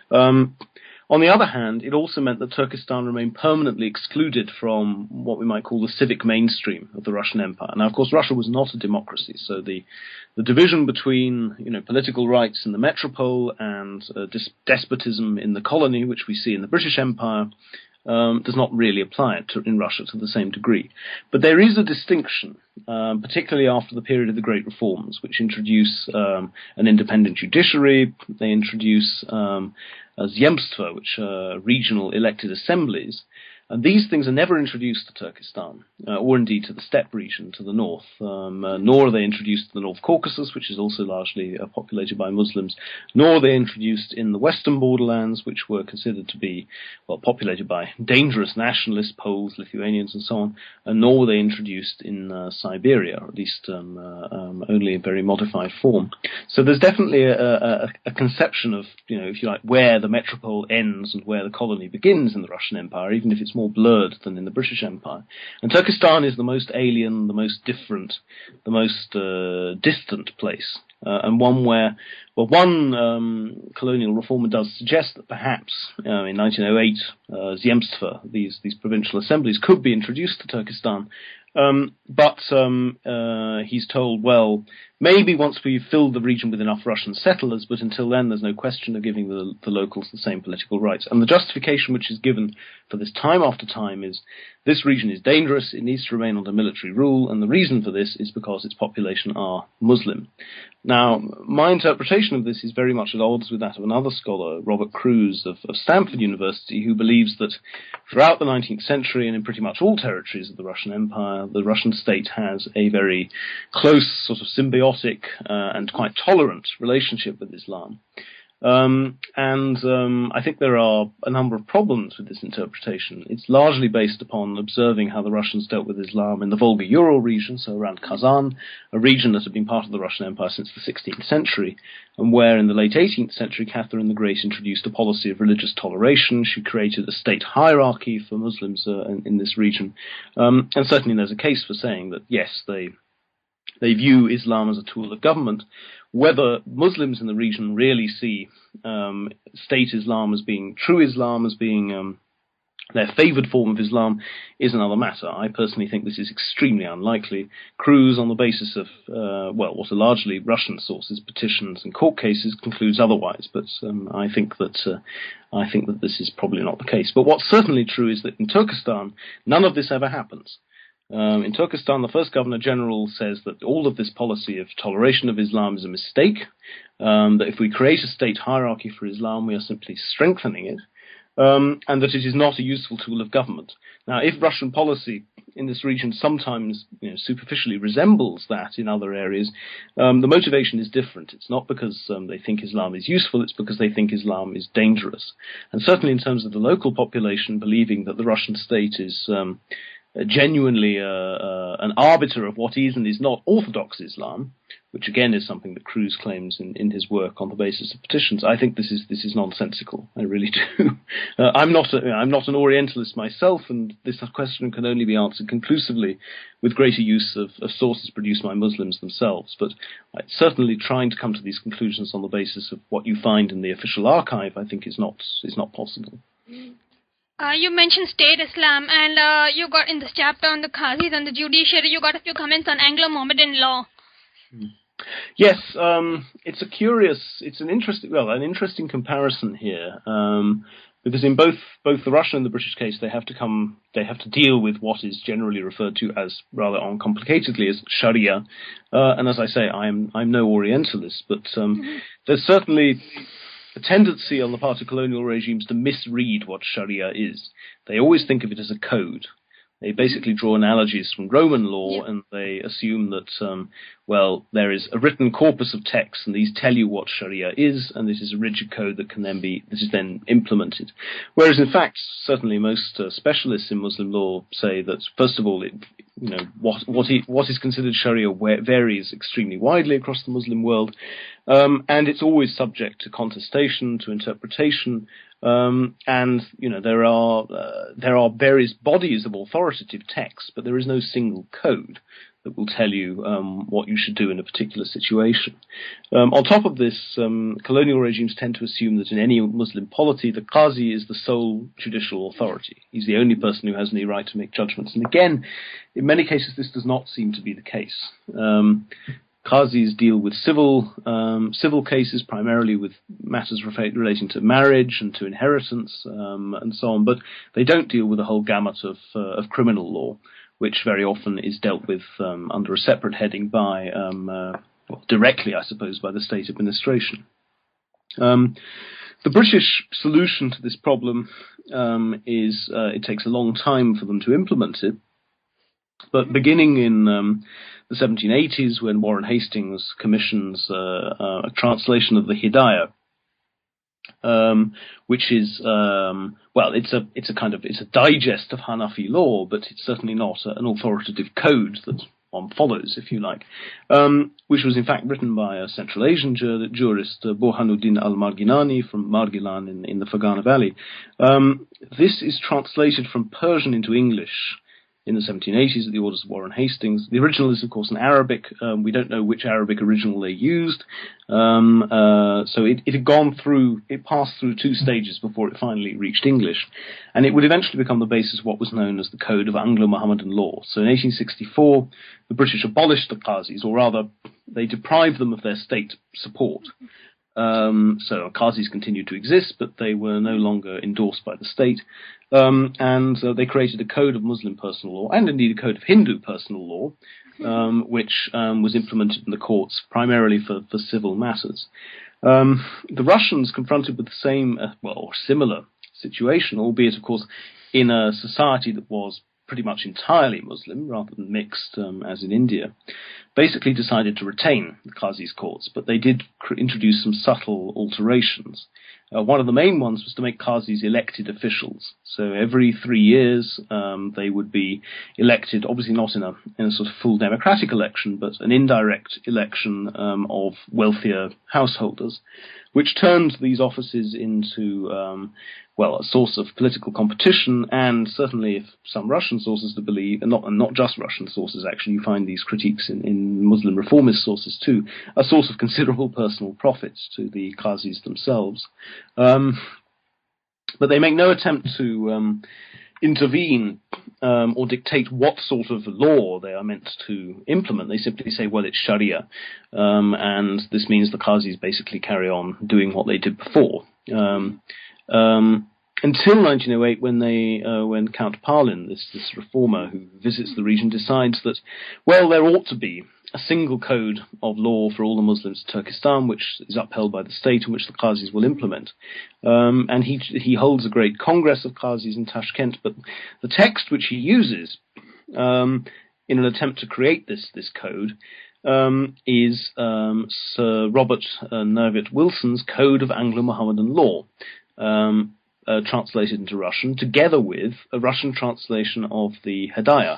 C: On the other hand, it also meant that Turkestan remained permanently excluded from what we might call the civic mainstream of the Russian Empire. Now, of course, Russia was not a democracy, so the division between political rights in the metropole and despotism in the colony, which we see in the British Empire, does not really apply it in Russia to the same degree. But there is a distinction, particularly after the period of the Great Reforms, which introduce an independent judiciary. They introduce Zemstva, which are regional elected assemblies. And these things are never introduced to Turkestan, or indeed to the steppe region to the north, nor are they introduced to the North Caucasus, which is also largely populated by Muslims, nor are they introduced in the western borderlands, which were considered to be, well, populated by dangerous nationalists, Poles, Lithuanians, and so on, and nor were they introduced in Siberia, or at least only in very modified form. So there's definitely a conception of, if you like, where the metropole ends and where the colony begins in the Russian Empire, even if it's more blurred than in the British Empire. And Turkestan is the most alien, the most different, the most distant place, and one where, well, one colonial reformer does suggest that perhaps in 1908 Zemstva, these provincial assemblies, could be introduced to Turkestan. But he's told, well, maybe once we've filled the region with enough Russian settlers, but until then there's no question of giving the locals the same political rights. And the justification which is given for this time after time is this region is dangerous, it needs to remain under military rule, and the reason for this is because its population are Muslim. Now, my interpretation of this is very much at odds with that of another scholar, Robert Crews of Stanford University, who believes that throughout the 19th century and in pretty much all territories of the Russian Empire, the Russian state has a very close, sort of symbiotic and quite tolerant relationship with Islam. I think there are a number of problems with this interpretation. It's largely based upon observing how the Russians dealt with Islam in the Volga-Ural region, so around Kazan, a region that had been part of the Russian Empire since the 16th century, and where in the late 18th century Catherine the Great introduced a policy of religious toleration. She created a state hierarchy for Muslims in this region. And certainly there's a case for saying that, yes, they view Islam as a tool of government. Whether Muslims in the region really see state Islam as being true Islam, as being their favoured form of Islam, is another matter. I personally think this is extremely unlikely. Crews, on the basis of, what are largely Russian sources, petitions and court cases, concludes otherwise. But I think that this is probably not the case. But what's certainly true is that in Turkestan, none of this ever happens. In Turkestan, the first Governor-General says that all of this policy of toleration of Islam is a mistake, that if we create a state hierarchy for Islam, we are simply strengthening it, and that it is not a useful tool of government. Now, if Russian policy in this region sometimes superficially resembles that in other areas, the motivation is different. It's not because they think Islam is useful, it's because they think Islam is dangerous. And certainly in terms of the local population believing that the Russian state is genuinely an arbiter of what is and is not Orthodox Islam, which again is something that Crews claims in his work on the basis of petitions. I think this is nonsensical. I really do. I'm not an Orientalist myself, and this question can only be answered conclusively with greater use of sources produced by Muslims themselves. But certainly trying to come to these conclusions on the basis of what you find in the official archive, I think is not possible.
A: You mentioned state Islam, and you got in this chapter on the Qazis and the judiciary, you got a few comments on Anglo-Mohammedan law.
C: Yes, it's an interesting comparison here, because in both the Russian and the British case, they have to deal with what is generally referred to as, rather uncomplicatedly, as Sharia. And as I say, I'm no Orientalist, but there's certainly a tendency on the part of colonial regimes to misread what Sharia is. They always think of it as a code. They basically draw analogies from Roman law, and they assume that, there is a written corpus of texts, and these tell you what Sharia is, and this is a rigid code that is then implemented. Whereas, in fact, certainly most specialists in Muslim law say that, first of all, what is considered Sharia varies extremely widely across the Muslim world, and it's always subject to contestation, to interpretation. There are various bodies of authoritative texts, but there is no single code that will tell you what you should do in a particular situation. On top of this, colonial regimes tend to assume that in any Muslim polity, the Qazi is the sole judicial authority. He's the only person who has any right to make judgments. And again, in many cases, this does not seem to be the case. Qazis deal with civil cases, primarily with matters relating to marriage and to inheritance and so on, but they don't deal with a whole gamut of criminal law, which very often is dealt with under a separate heading by, directly, I suppose, by the state administration. The British solution to this problem is it takes a long time for them to implement it, but beginning in the 1780s, when Warren Hastings commissions a translation of the Hidayah, which is it's a digest of Hanafi law, but it's certainly not an authoritative code that one follows, if you like, which was in fact written by a Central Asian jurist, Burhanuddin al-Marginani from Margilan in the Fergana Valley. This is translated from Persian into English in the 1780s at the orders of Warren Hastings. The original is, of course, in Arabic. We don't know which Arabic original they used. So it had gone through, it passed through two stages before it finally reached English. And it would eventually become the basis of what was known as the Code of Anglo-Mohammedan Law. So in 1864, the British abolished the Qazis, or rather, they deprived them of their state support. So Qazis continued to exist, but they were no longer endorsed by the state. And they created a code of Muslim personal law, and indeed a code of Hindu personal law, which was implemented in the courts primarily for civil matters. The Russians, confronted with the same, or similar situation, albeit, of course, in a society that was pretty much entirely Muslim, rather than mixed, as in India, basically decided to retain the Qazis courts, but they did introduce some subtle alterations. One of the main ones was to make Qazis elected officials. So every 3 years, they would be elected, obviously not in a sort of full democratic election, but an indirect election of wealthier householders, which turned these offices into, a source of political competition, and certainly, if some Russian sources to believe, and not just Russian sources actually, you find these critiques in Muslim reformist sources too, a source of considerable personal profits to the Qazis themselves. But they make no attempt to intervene or dictate what sort of law they are meant to implement. They simply say, well, it's Sharia, and this means the Qazis basically carry on doing what they did before. Until 1908, when Count Palin, this reformer who visits the region, decides that, well, there ought to be a single code of law for all the Muslims of Turkestan, which is upheld by the state and which the Qazis will implement. And he holds a great congress of Qazis in Tashkent, but the text which he uses in an attempt to create this code is Sir Robert Nervett Wilson's Code of Anglo-Mohammedan Law, translated into Russian, together with a Russian translation of the Hidayah,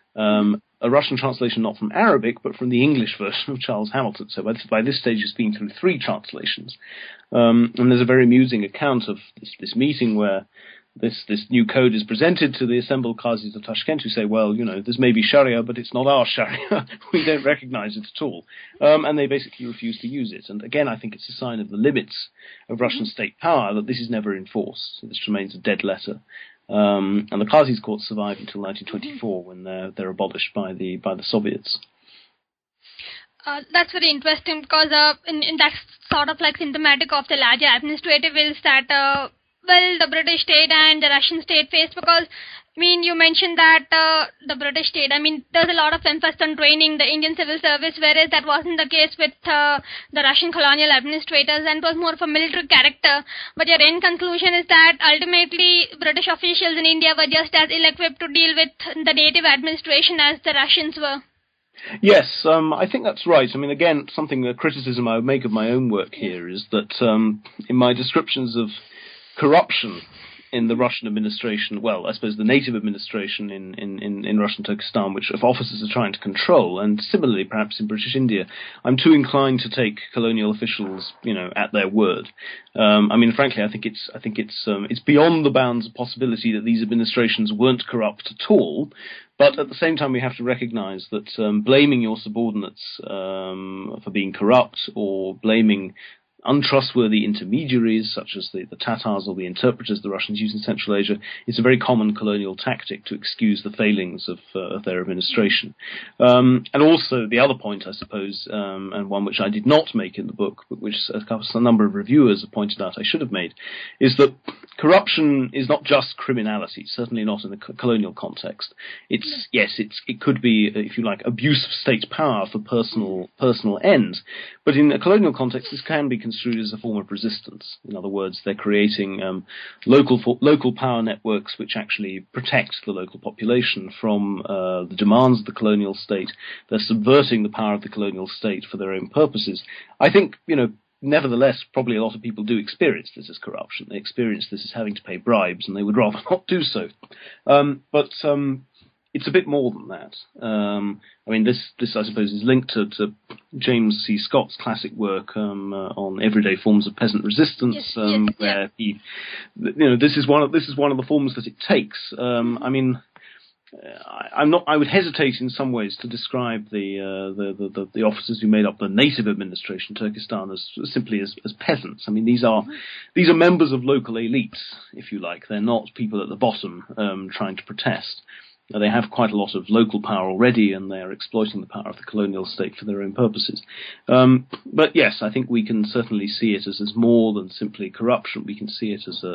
C: a Russian translation not from Arabic, but from the English version of Charles Hamilton. So by this stage it's been through 3 translations. And there's a very amusing account of this meeting where this new code is presented to the assembled Qazis of Tashkent, who say, well, this may be Sharia, but it's not our Sharia. We don't recognize it at all. And they basically refuse to use it. And again, I think it's a sign of the limits of Russian state power that this is never enforced. So this remains a dead letter. And the Qazis courts survive until 1924, when they're abolished by the Soviets.
A: That's very interesting, because in that's sort of like symptomatic of the larger administrative ills that the British state and the Russian state faced, because, you mentioned that the British state, there's a lot of emphasis on training the Indian civil service, whereas that wasn't the case with the Russian colonial administrators, and it was more of a military character. But your end conclusion is that ultimately British officials in India were just as ill-equipped to deal with the native administration as the Russians were.
C: Yes, I think that's right. Again, a criticism I would make of my own work here is that in my descriptions of corruption in the Russian administration, I suppose the native administration in Russian Turkestan, which officers are trying to control, and similarly perhaps in British India, I'm too inclined to take colonial officials, at their word. Frankly, I think it's beyond the bounds of possibility that these administrations weren't corrupt at all. But at the same time, we have to recognize that blaming your subordinates for being corrupt, or blaming untrustworthy intermediaries, such as the Tatars or the interpreters the Russians use in Central Asia. It's a very common colonial tactic to excuse the failings of their administration. And also, the other point, I suppose, and one which I did not make in the book, but which a number of reviewers have pointed out I should have made, is that corruption is not just criminality, certainly not in the colonial context. It could be, if you like, abuse of state power for personal ends, but in a colonial context, this can be construed as a form of resistance. In other words, they're creating local power networks which actually protect the local population from the demands of the colonial state. They're subverting the power of the colonial state for their own purposes. I think, nevertheless, probably a lot of people do experience this as corruption. They experience this as having to pay bribes, and they would rather not do so. But it's a bit more than that. This I suppose is linked to James C. Scott's classic work on everyday forms of peasant resistance, where this is one of the forms that it takes. I would hesitate in some ways to describe the officers who made up the native administration, Turkestan, as simply as peasants. I mean, these are members of local elites, if you like. They're not people at the bottom trying to protest. They have quite a lot of local power already, and they are exploiting the power of the colonial state for their own purposes. But yes, I think we can certainly see it as more than simply corruption. We can see it as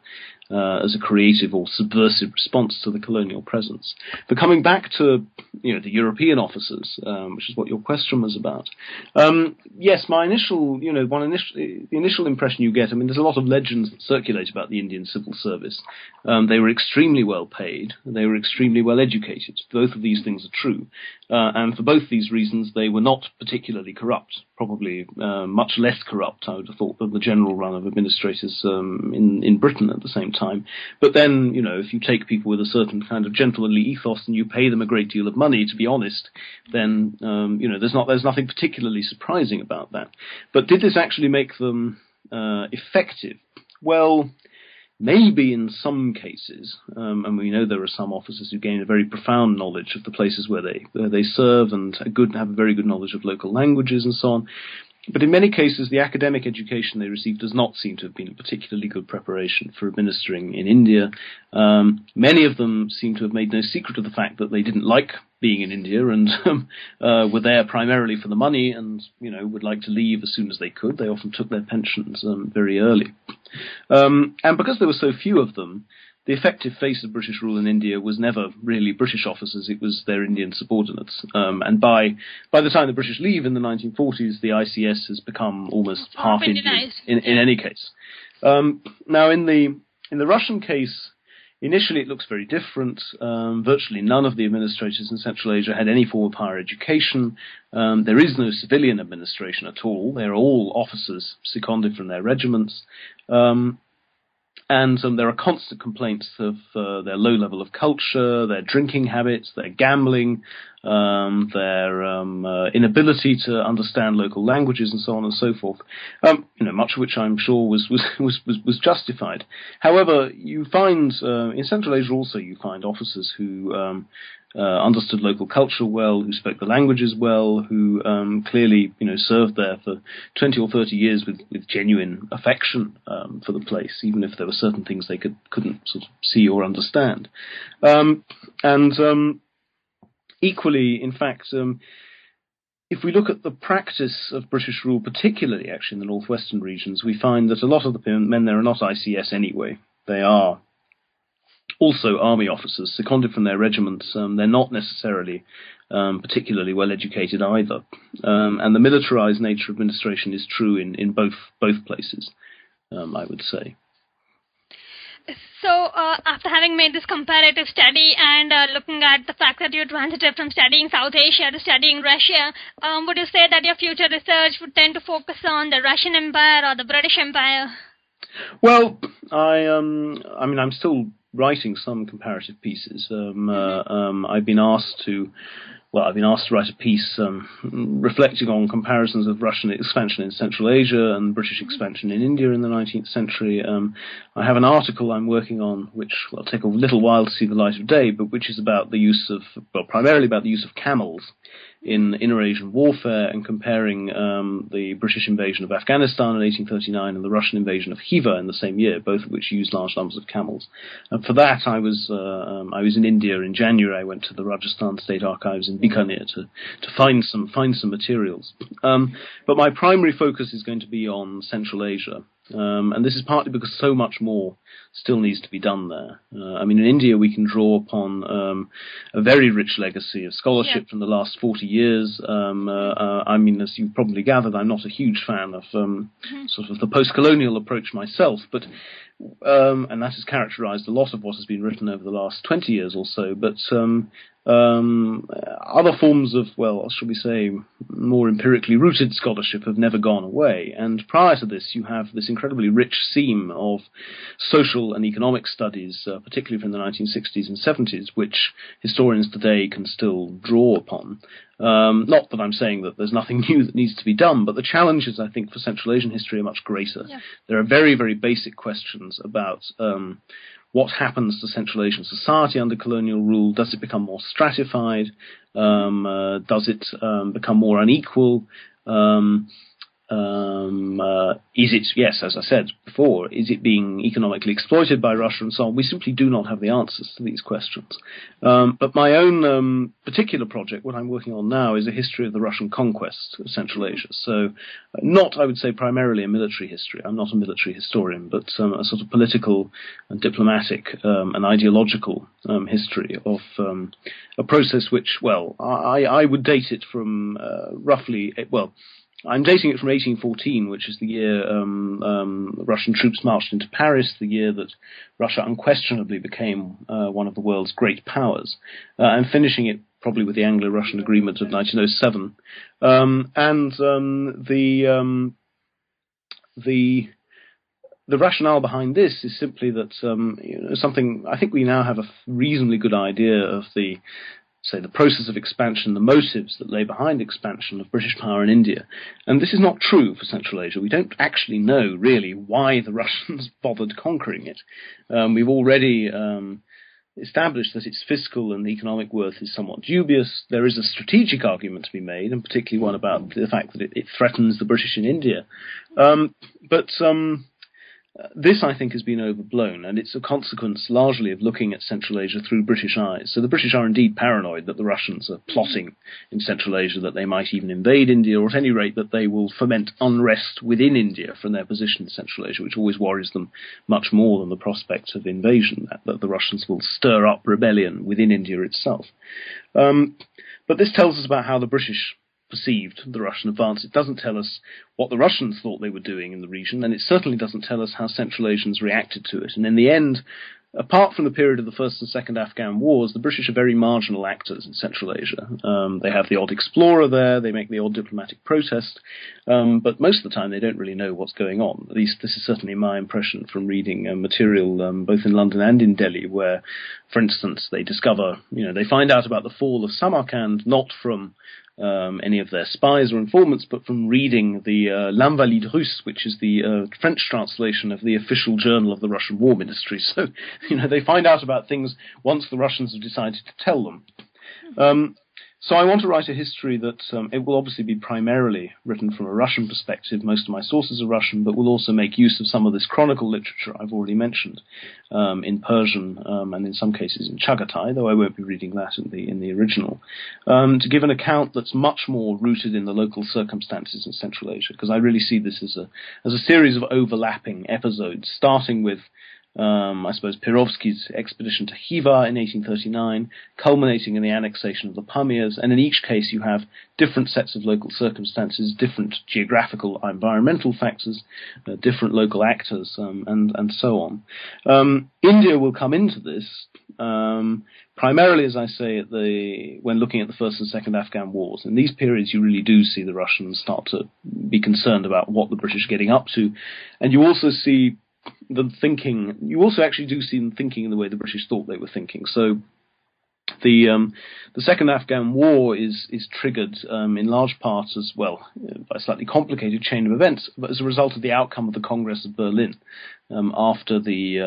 C: a creative or subversive response to the colonial presence. But coming back to the European officers, which is what your question was about. Yes, my initial the initial impression you get. I mean, there's a lot of legends that circulate about the Indian civil service. They were extremely well paid. They were extremely well educated. Both of these things are true. And for both these reasons, they were not particularly corrupt, probably much less corrupt, I would have thought, than the general run of administrators in Britain at the same time. But then, if you take people with a certain kind of gentlemanly ethos and you pay them a great deal of money, to be honest, then, there's nothing particularly surprising about that. But did this actually make them effective? Well, maybe in some cases, and we know there are some officers who gain a very profound knowledge of the places where they serve and have a very good knowledge of local languages and so on. But in many cases, the academic education they received does not seem to have been a particularly good preparation for administering in India. Many of them seem to have made no secret of the fact that they didn't like being in India and were there primarily for the money and, would like to leave as soon as they could. They often took their pensions very early. And because there were so few of them, the effective face of British rule in India was never really British officers, it was their Indian subordinates. And by the time the British leave in the 1940s, the ICS has become almost half Indian in any case. Now, in the Russian case, initially it looks very different. Virtually none of the administrators in Central Asia had any form of higher education. There is no civilian administration at all. They're all officers seconded from their regiments. And there are constant complaints of their low level of culture, their drinking habits, their gambling, their inability to understand local languages, and so on and so forth. Much of which I'm sure was justified. However, you find in Central Asia also you find officers who understood local culture well, who spoke the languages well, who clearly, served there for 20 or 30 years with genuine affection for the place, even if there were certain things they couldn't sort of see or understand. Equally, in fact, if we look at the practice of British rule, particularly actually in the northwestern regions, we find that a lot of the men there are not ICS anyway. They are also army officers seconded from their regiments. They're not necessarily particularly well educated either. And the militarized nature of administration is true in both places, I would say.
A: So, after having made this comparative study and looking at the fact that you transited from studying South Asia to studying Russia, would you say that your future research would tend to focus on the Russian Empire or the British Empire? Well,
C: I'm still writing some comparative pieces. I've been asked to write a piece reflecting on comparisons of Russian expansion in Central Asia and British expansion in India in the 19th century. I have an article I'm working on which will take a little while to see the light of day, but which is about the use of, primarily about the use of camels in inter-Asian warfare and comparing the British invasion of Afghanistan in 1839 and the Russian invasion of Khiva in the same year, both of which used large numbers of camels. And for that, I was in India in January. I went to the Rajasthan State Archives in Bikaner to find some materials. But my primary focus is going to be on Central Asia. And this is partly because so much more still needs to be done there. In India we can draw upon a very rich legacy of scholarship from the last 40 years. As you've probably gathered, I'm not a huge fan of sort of the post-colonial approach myself, but and that has characterized a lot of what has been written over the last 20 years or so. But other forms of, shall we say, more empirically rooted scholarship have never gone away. And prior to this, you have this incredibly rich seam of social and economic studies, particularly from the 1960s and 70s, which historians today can still draw upon. Not that I'm saying that there's nothing new that needs to be done, but the challenges, I think, for Central Asian history are much greater. Yeah. There are very, very basic questions about what happens to Central Asian society under colonial rule. Does it become more stratified? Does it become more unequal? Is it, yes, as I said before, is it being economically exploited by Russia and so on? We simply do not have the answers to these questions. But my own particular project, what I'm working on now, is a history of the Russian conquest of Central Asia. So not, I would say, primarily a military history. I'm not a military historian, but a sort of political and diplomatic and ideological history of a process which, I would date it from I'm dating it from 1814, which is the year Russian troops marched into Paris, the year that Russia unquestionably became one of the world's great powers. I'm finishing it probably with the Anglo-Russian Agreement of 1907. The rationale behind this is simply that something I think we now have a reasonably good idea of the process of expansion, the motives that lay behind expansion of British power in India. And this is not true for Central Asia. We don't actually know, really, why the Russians bothered conquering it. We've already established that its fiscal and economic worth is somewhat dubious. There is a strategic argument to be made, and particularly one about the fact that it threatens the British in India. This, I think, has been overblown, and it's a consequence largely of looking at Central Asia through British eyes. So the British are indeed paranoid that the Russians are plotting in Central Asia, that they might even invade India, or at any rate that they will foment unrest within India from their position in Central Asia, which always worries them much more than the prospect of invasion, that the Russians will stir up rebellion within India itself. But this tells us about how the British perceived the Russian advance. It doesn't tell us what the Russians thought they were doing in the region, and it certainly doesn't tell us how Central Asians reacted to it. And in the end, apart from the period of the First and Second Afghan Wars, the British are very marginal actors in Central Asia. They have the odd explorer there, they make the odd diplomatic protest, but most of the time they don't really know what's going on. At least this is certainly my impression from reading material both in London and in Delhi, where, for instance, they discover, they find out about the fall of Samarkand not from any of their spies or informants, but from reading the L'Invalide Russe, which is the French translation of the official journal of the Russian War Ministry. So, they find out about things once the Russians have decided to tell them. So I want to write a history that it will obviously be primarily written from a Russian perspective. Most of my sources are Russian, but will also make use of some of this chronicle literature I've already mentioned in Persian and in some cases in Chagatai, though I won't be reading that in the original, to give an account that's much more rooted in the local circumstances in Central Asia, because I really see this as a series of overlapping episodes, starting with I suppose Perovsky's expedition to Khiva in 1839, culminating in the annexation of the Pamirs, and in each case you have different sets of local circumstances, different geographical, environmental factors, different local actors, and so on. India will come into this primarily, as I say, when looking at the First and Second Afghan Wars. In these periods you really do see the Russians start to be concerned about what the British are getting up to, and you also see you also actually do see them thinking in the way the British thought they were thinking. So the Second Afghan War is triggered in large part by a slightly complicated chain of events, but as a result of the outcome of the Congress of Berlin. after the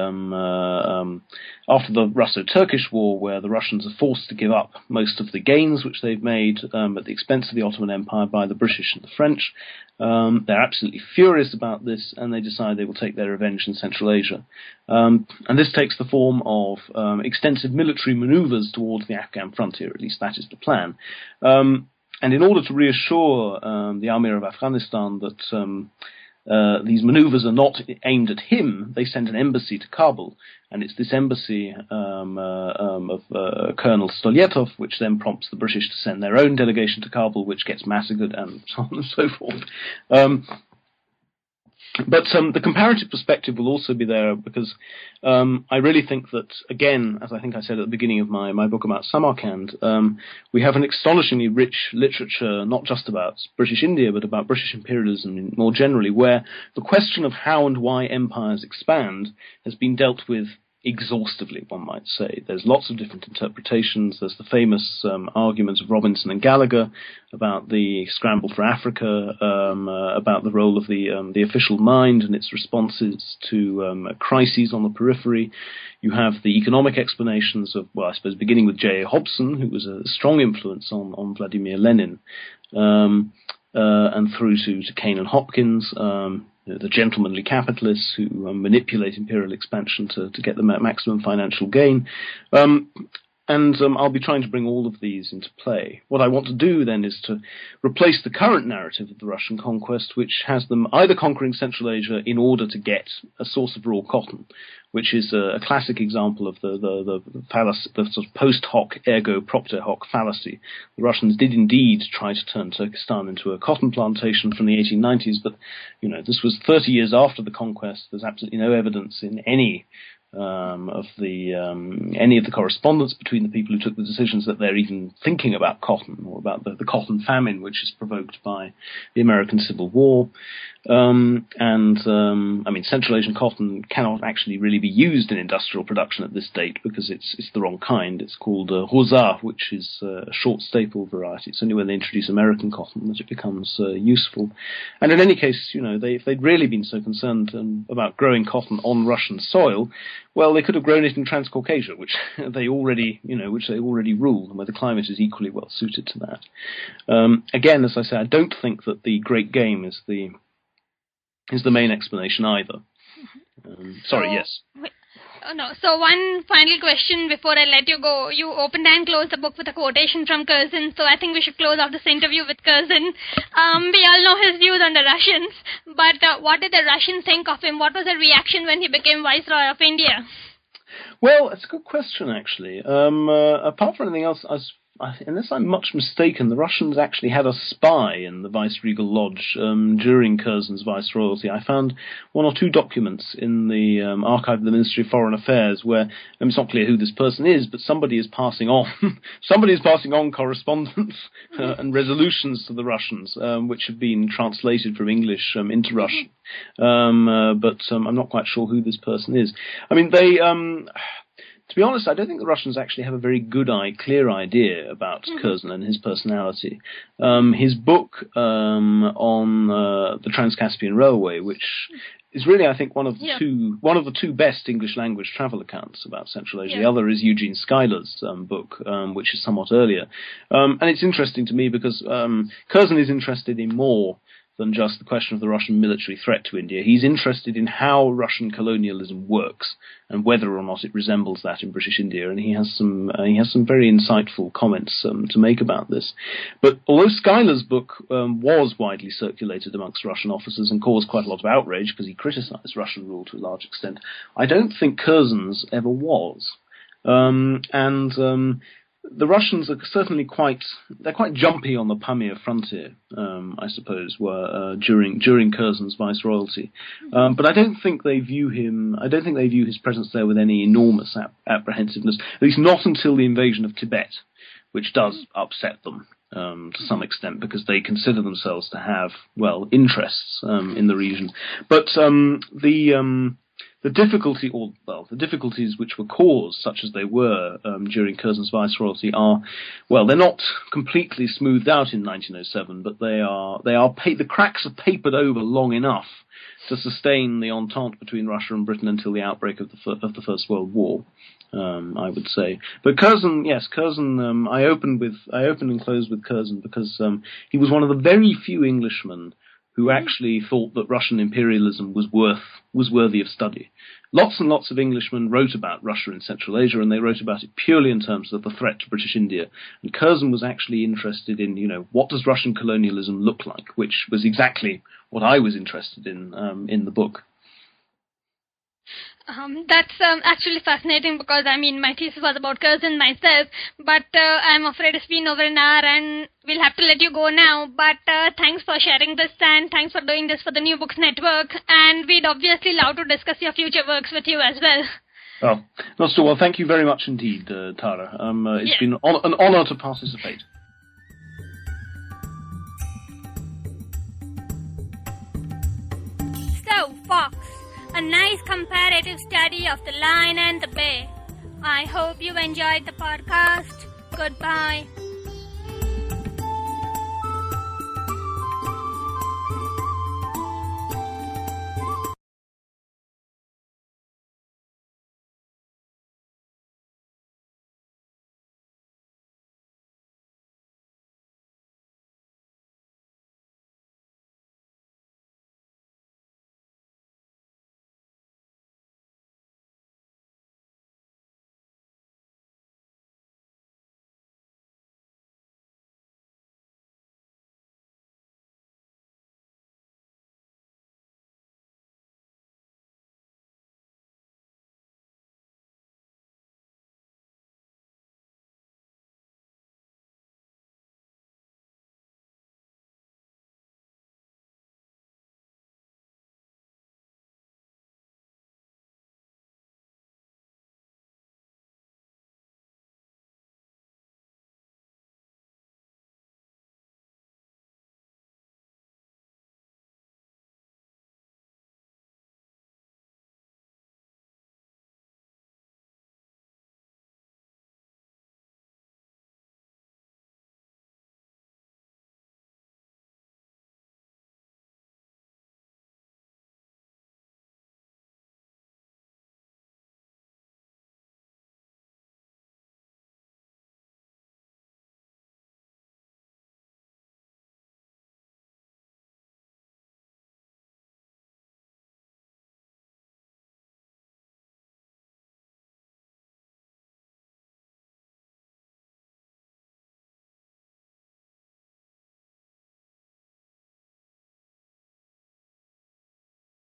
C: Russo-Turkish War, where the Russians are forced to give up most of the gains which they've made at the expense of the Ottoman Empire by the British and the French. They're absolutely furious about this, and they decide they will take their revenge in Central Asia. And this takes the form of extensive military maneuvers towards the Afghan frontier. At least that is the plan. And in order to reassure the Amir of Afghanistan that these maneuvers are not aimed at him, they send an embassy to Kabul, and it's this embassy of Colonel Stolyetov which then prompts the British to send their own delegation to Kabul, which gets massacred, and so on and so forth. But the comparative perspective will also be there, because I really think that, again, as I think I said at the beginning of my book about Samarkand, we have an astonishingly rich literature, not just about British India, but about British imperialism more generally, where the question of how and why empires expand has been dealt with exhaustively, one might say. There's lots of different interpretations. There's the famous arguments of Robinson and Gallagher about the scramble for Africa, about the role of the official mind and its responses to crises on the periphery. You have the economic explanations of, well, I suppose, beginning with J.A. Hobson, who was a strong influence on Vladimir Lenin, and through to Kane and Hopkins, the gentlemanly capitalists who manipulate imperial expansion to get the maximum financial gain. And I'll be trying to bring all of these into play. What I want to do then is to replace the current narrative of the Russian conquest, which has them either conquering Central Asia in order to get a source of raw cotton, which is a classic example of the fallacy, the sort of post hoc ergo propter hoc fallacy. The Russians did indeed try to turn Turkestan into a cotton plantation from the 1890s, but this was 30 years after the conquest. There's absolutely no evidence in any of the correspondence between the people who took the decisions that they're even thinking about cotton, or about the cotton famine, which is provoked by the American Civil War. Central Asian cotton cannot actually really be used in industrial production at this date, because it's the wrong kind. It's called rosa, which is a short staple variety. It's only when they introduce American cotton that it becomes useful. And in any case, if they'd really been so concerned about growing cotton on Russian soil, well, they could have grown it in Transcaucasia, which they already rule, and where the climate is equally well suited to that. Again, as I say, I don't think that the Great Game is the main explanation either. Yes.
A: No. So one final question before I let you go. You opened and closed the book with a quotation from Curzon, so I think we should close off this interview with Curzon. We all know his views on the Russians, but what did the Russians think of him? What was the reaction when he became Viceroy of India?
C: Well, it's a good question, actually. Apart from anything else, unless I'm much mistaken, the Russians actually had a spy in the Viceregal Lodge during Curzon's viceroyalty. I found one or two documents in the archive of the Ministry of Foreign Affairs where it's not clear who this person is, but somebody is passing on correspondence and resolutions to the Russians, which have been translated from English into Russian. But I'm not quite sure who this person is. To be honest, I don't think the Russians actually have a very clear idea about Curzon and his personality. His book on the Trans-Caspian Railway, which is really, I think, one of the two best English language travel accounts about Central Asia. The other is Eugene Schuyler's book, which is somewhat earlier. And it's interesting to me because Curzon is interested in more than just the question of the Russian military threat to India. He's interested in how Russian colonialism works and whether or not it resembles that in British India, and he has some very insightful comments to make about this. But although Schuyler's book was widely circulated amongst Russian officers and caused quite a lot of outrage because he criticised Russian rule to a large extent, I don't think Curzon's ever was. The Russians are certainly quite jumpy on the Pamir frontier, I suppose, were during Curzon's viceroyalty. But I don't think they view his presence there with any enormous apprehensiveness, at least not until the invasion of Tibet, which does upset them to some extent, because they consider themselves to have, interests in the region. But the difficulties which were caused, such as they were during Curzon's viceroyalty, they're not completely smoothed out in 1907, but the cracks are papered over long enough to sustain the entente between Russia and Britain until the outbreak of the First World War, I would say. But Curzon, I opened and closed with Curzon because he was one of the very few Englishmen who actually thought that Russian imperialism was worthy of study. Lots and lots of Englishmen wrote about Russia in Central Asia, and they wrote about it purely in terms of the threat to British India. And Curzon was actually interested in, what does Russian colonialism look like, which was exactly what I was interested in the book.
A: That's actually fascinating because, my thesis was about Curzon myself, but I'm afraid it's been over an hour and we'll have to let you go now. But thanks for sharing this and thanks for doing this for the New Books Network, and we'd obviously love to discuss your future works with you as well.
C: Oh, not so well. Thank you very much indeed, Tara. It's been an honour to participate.
A: So, Fox, a nice comparative study of the Lion and the Bear. I hope you enjoyed the podcast. Goodbye.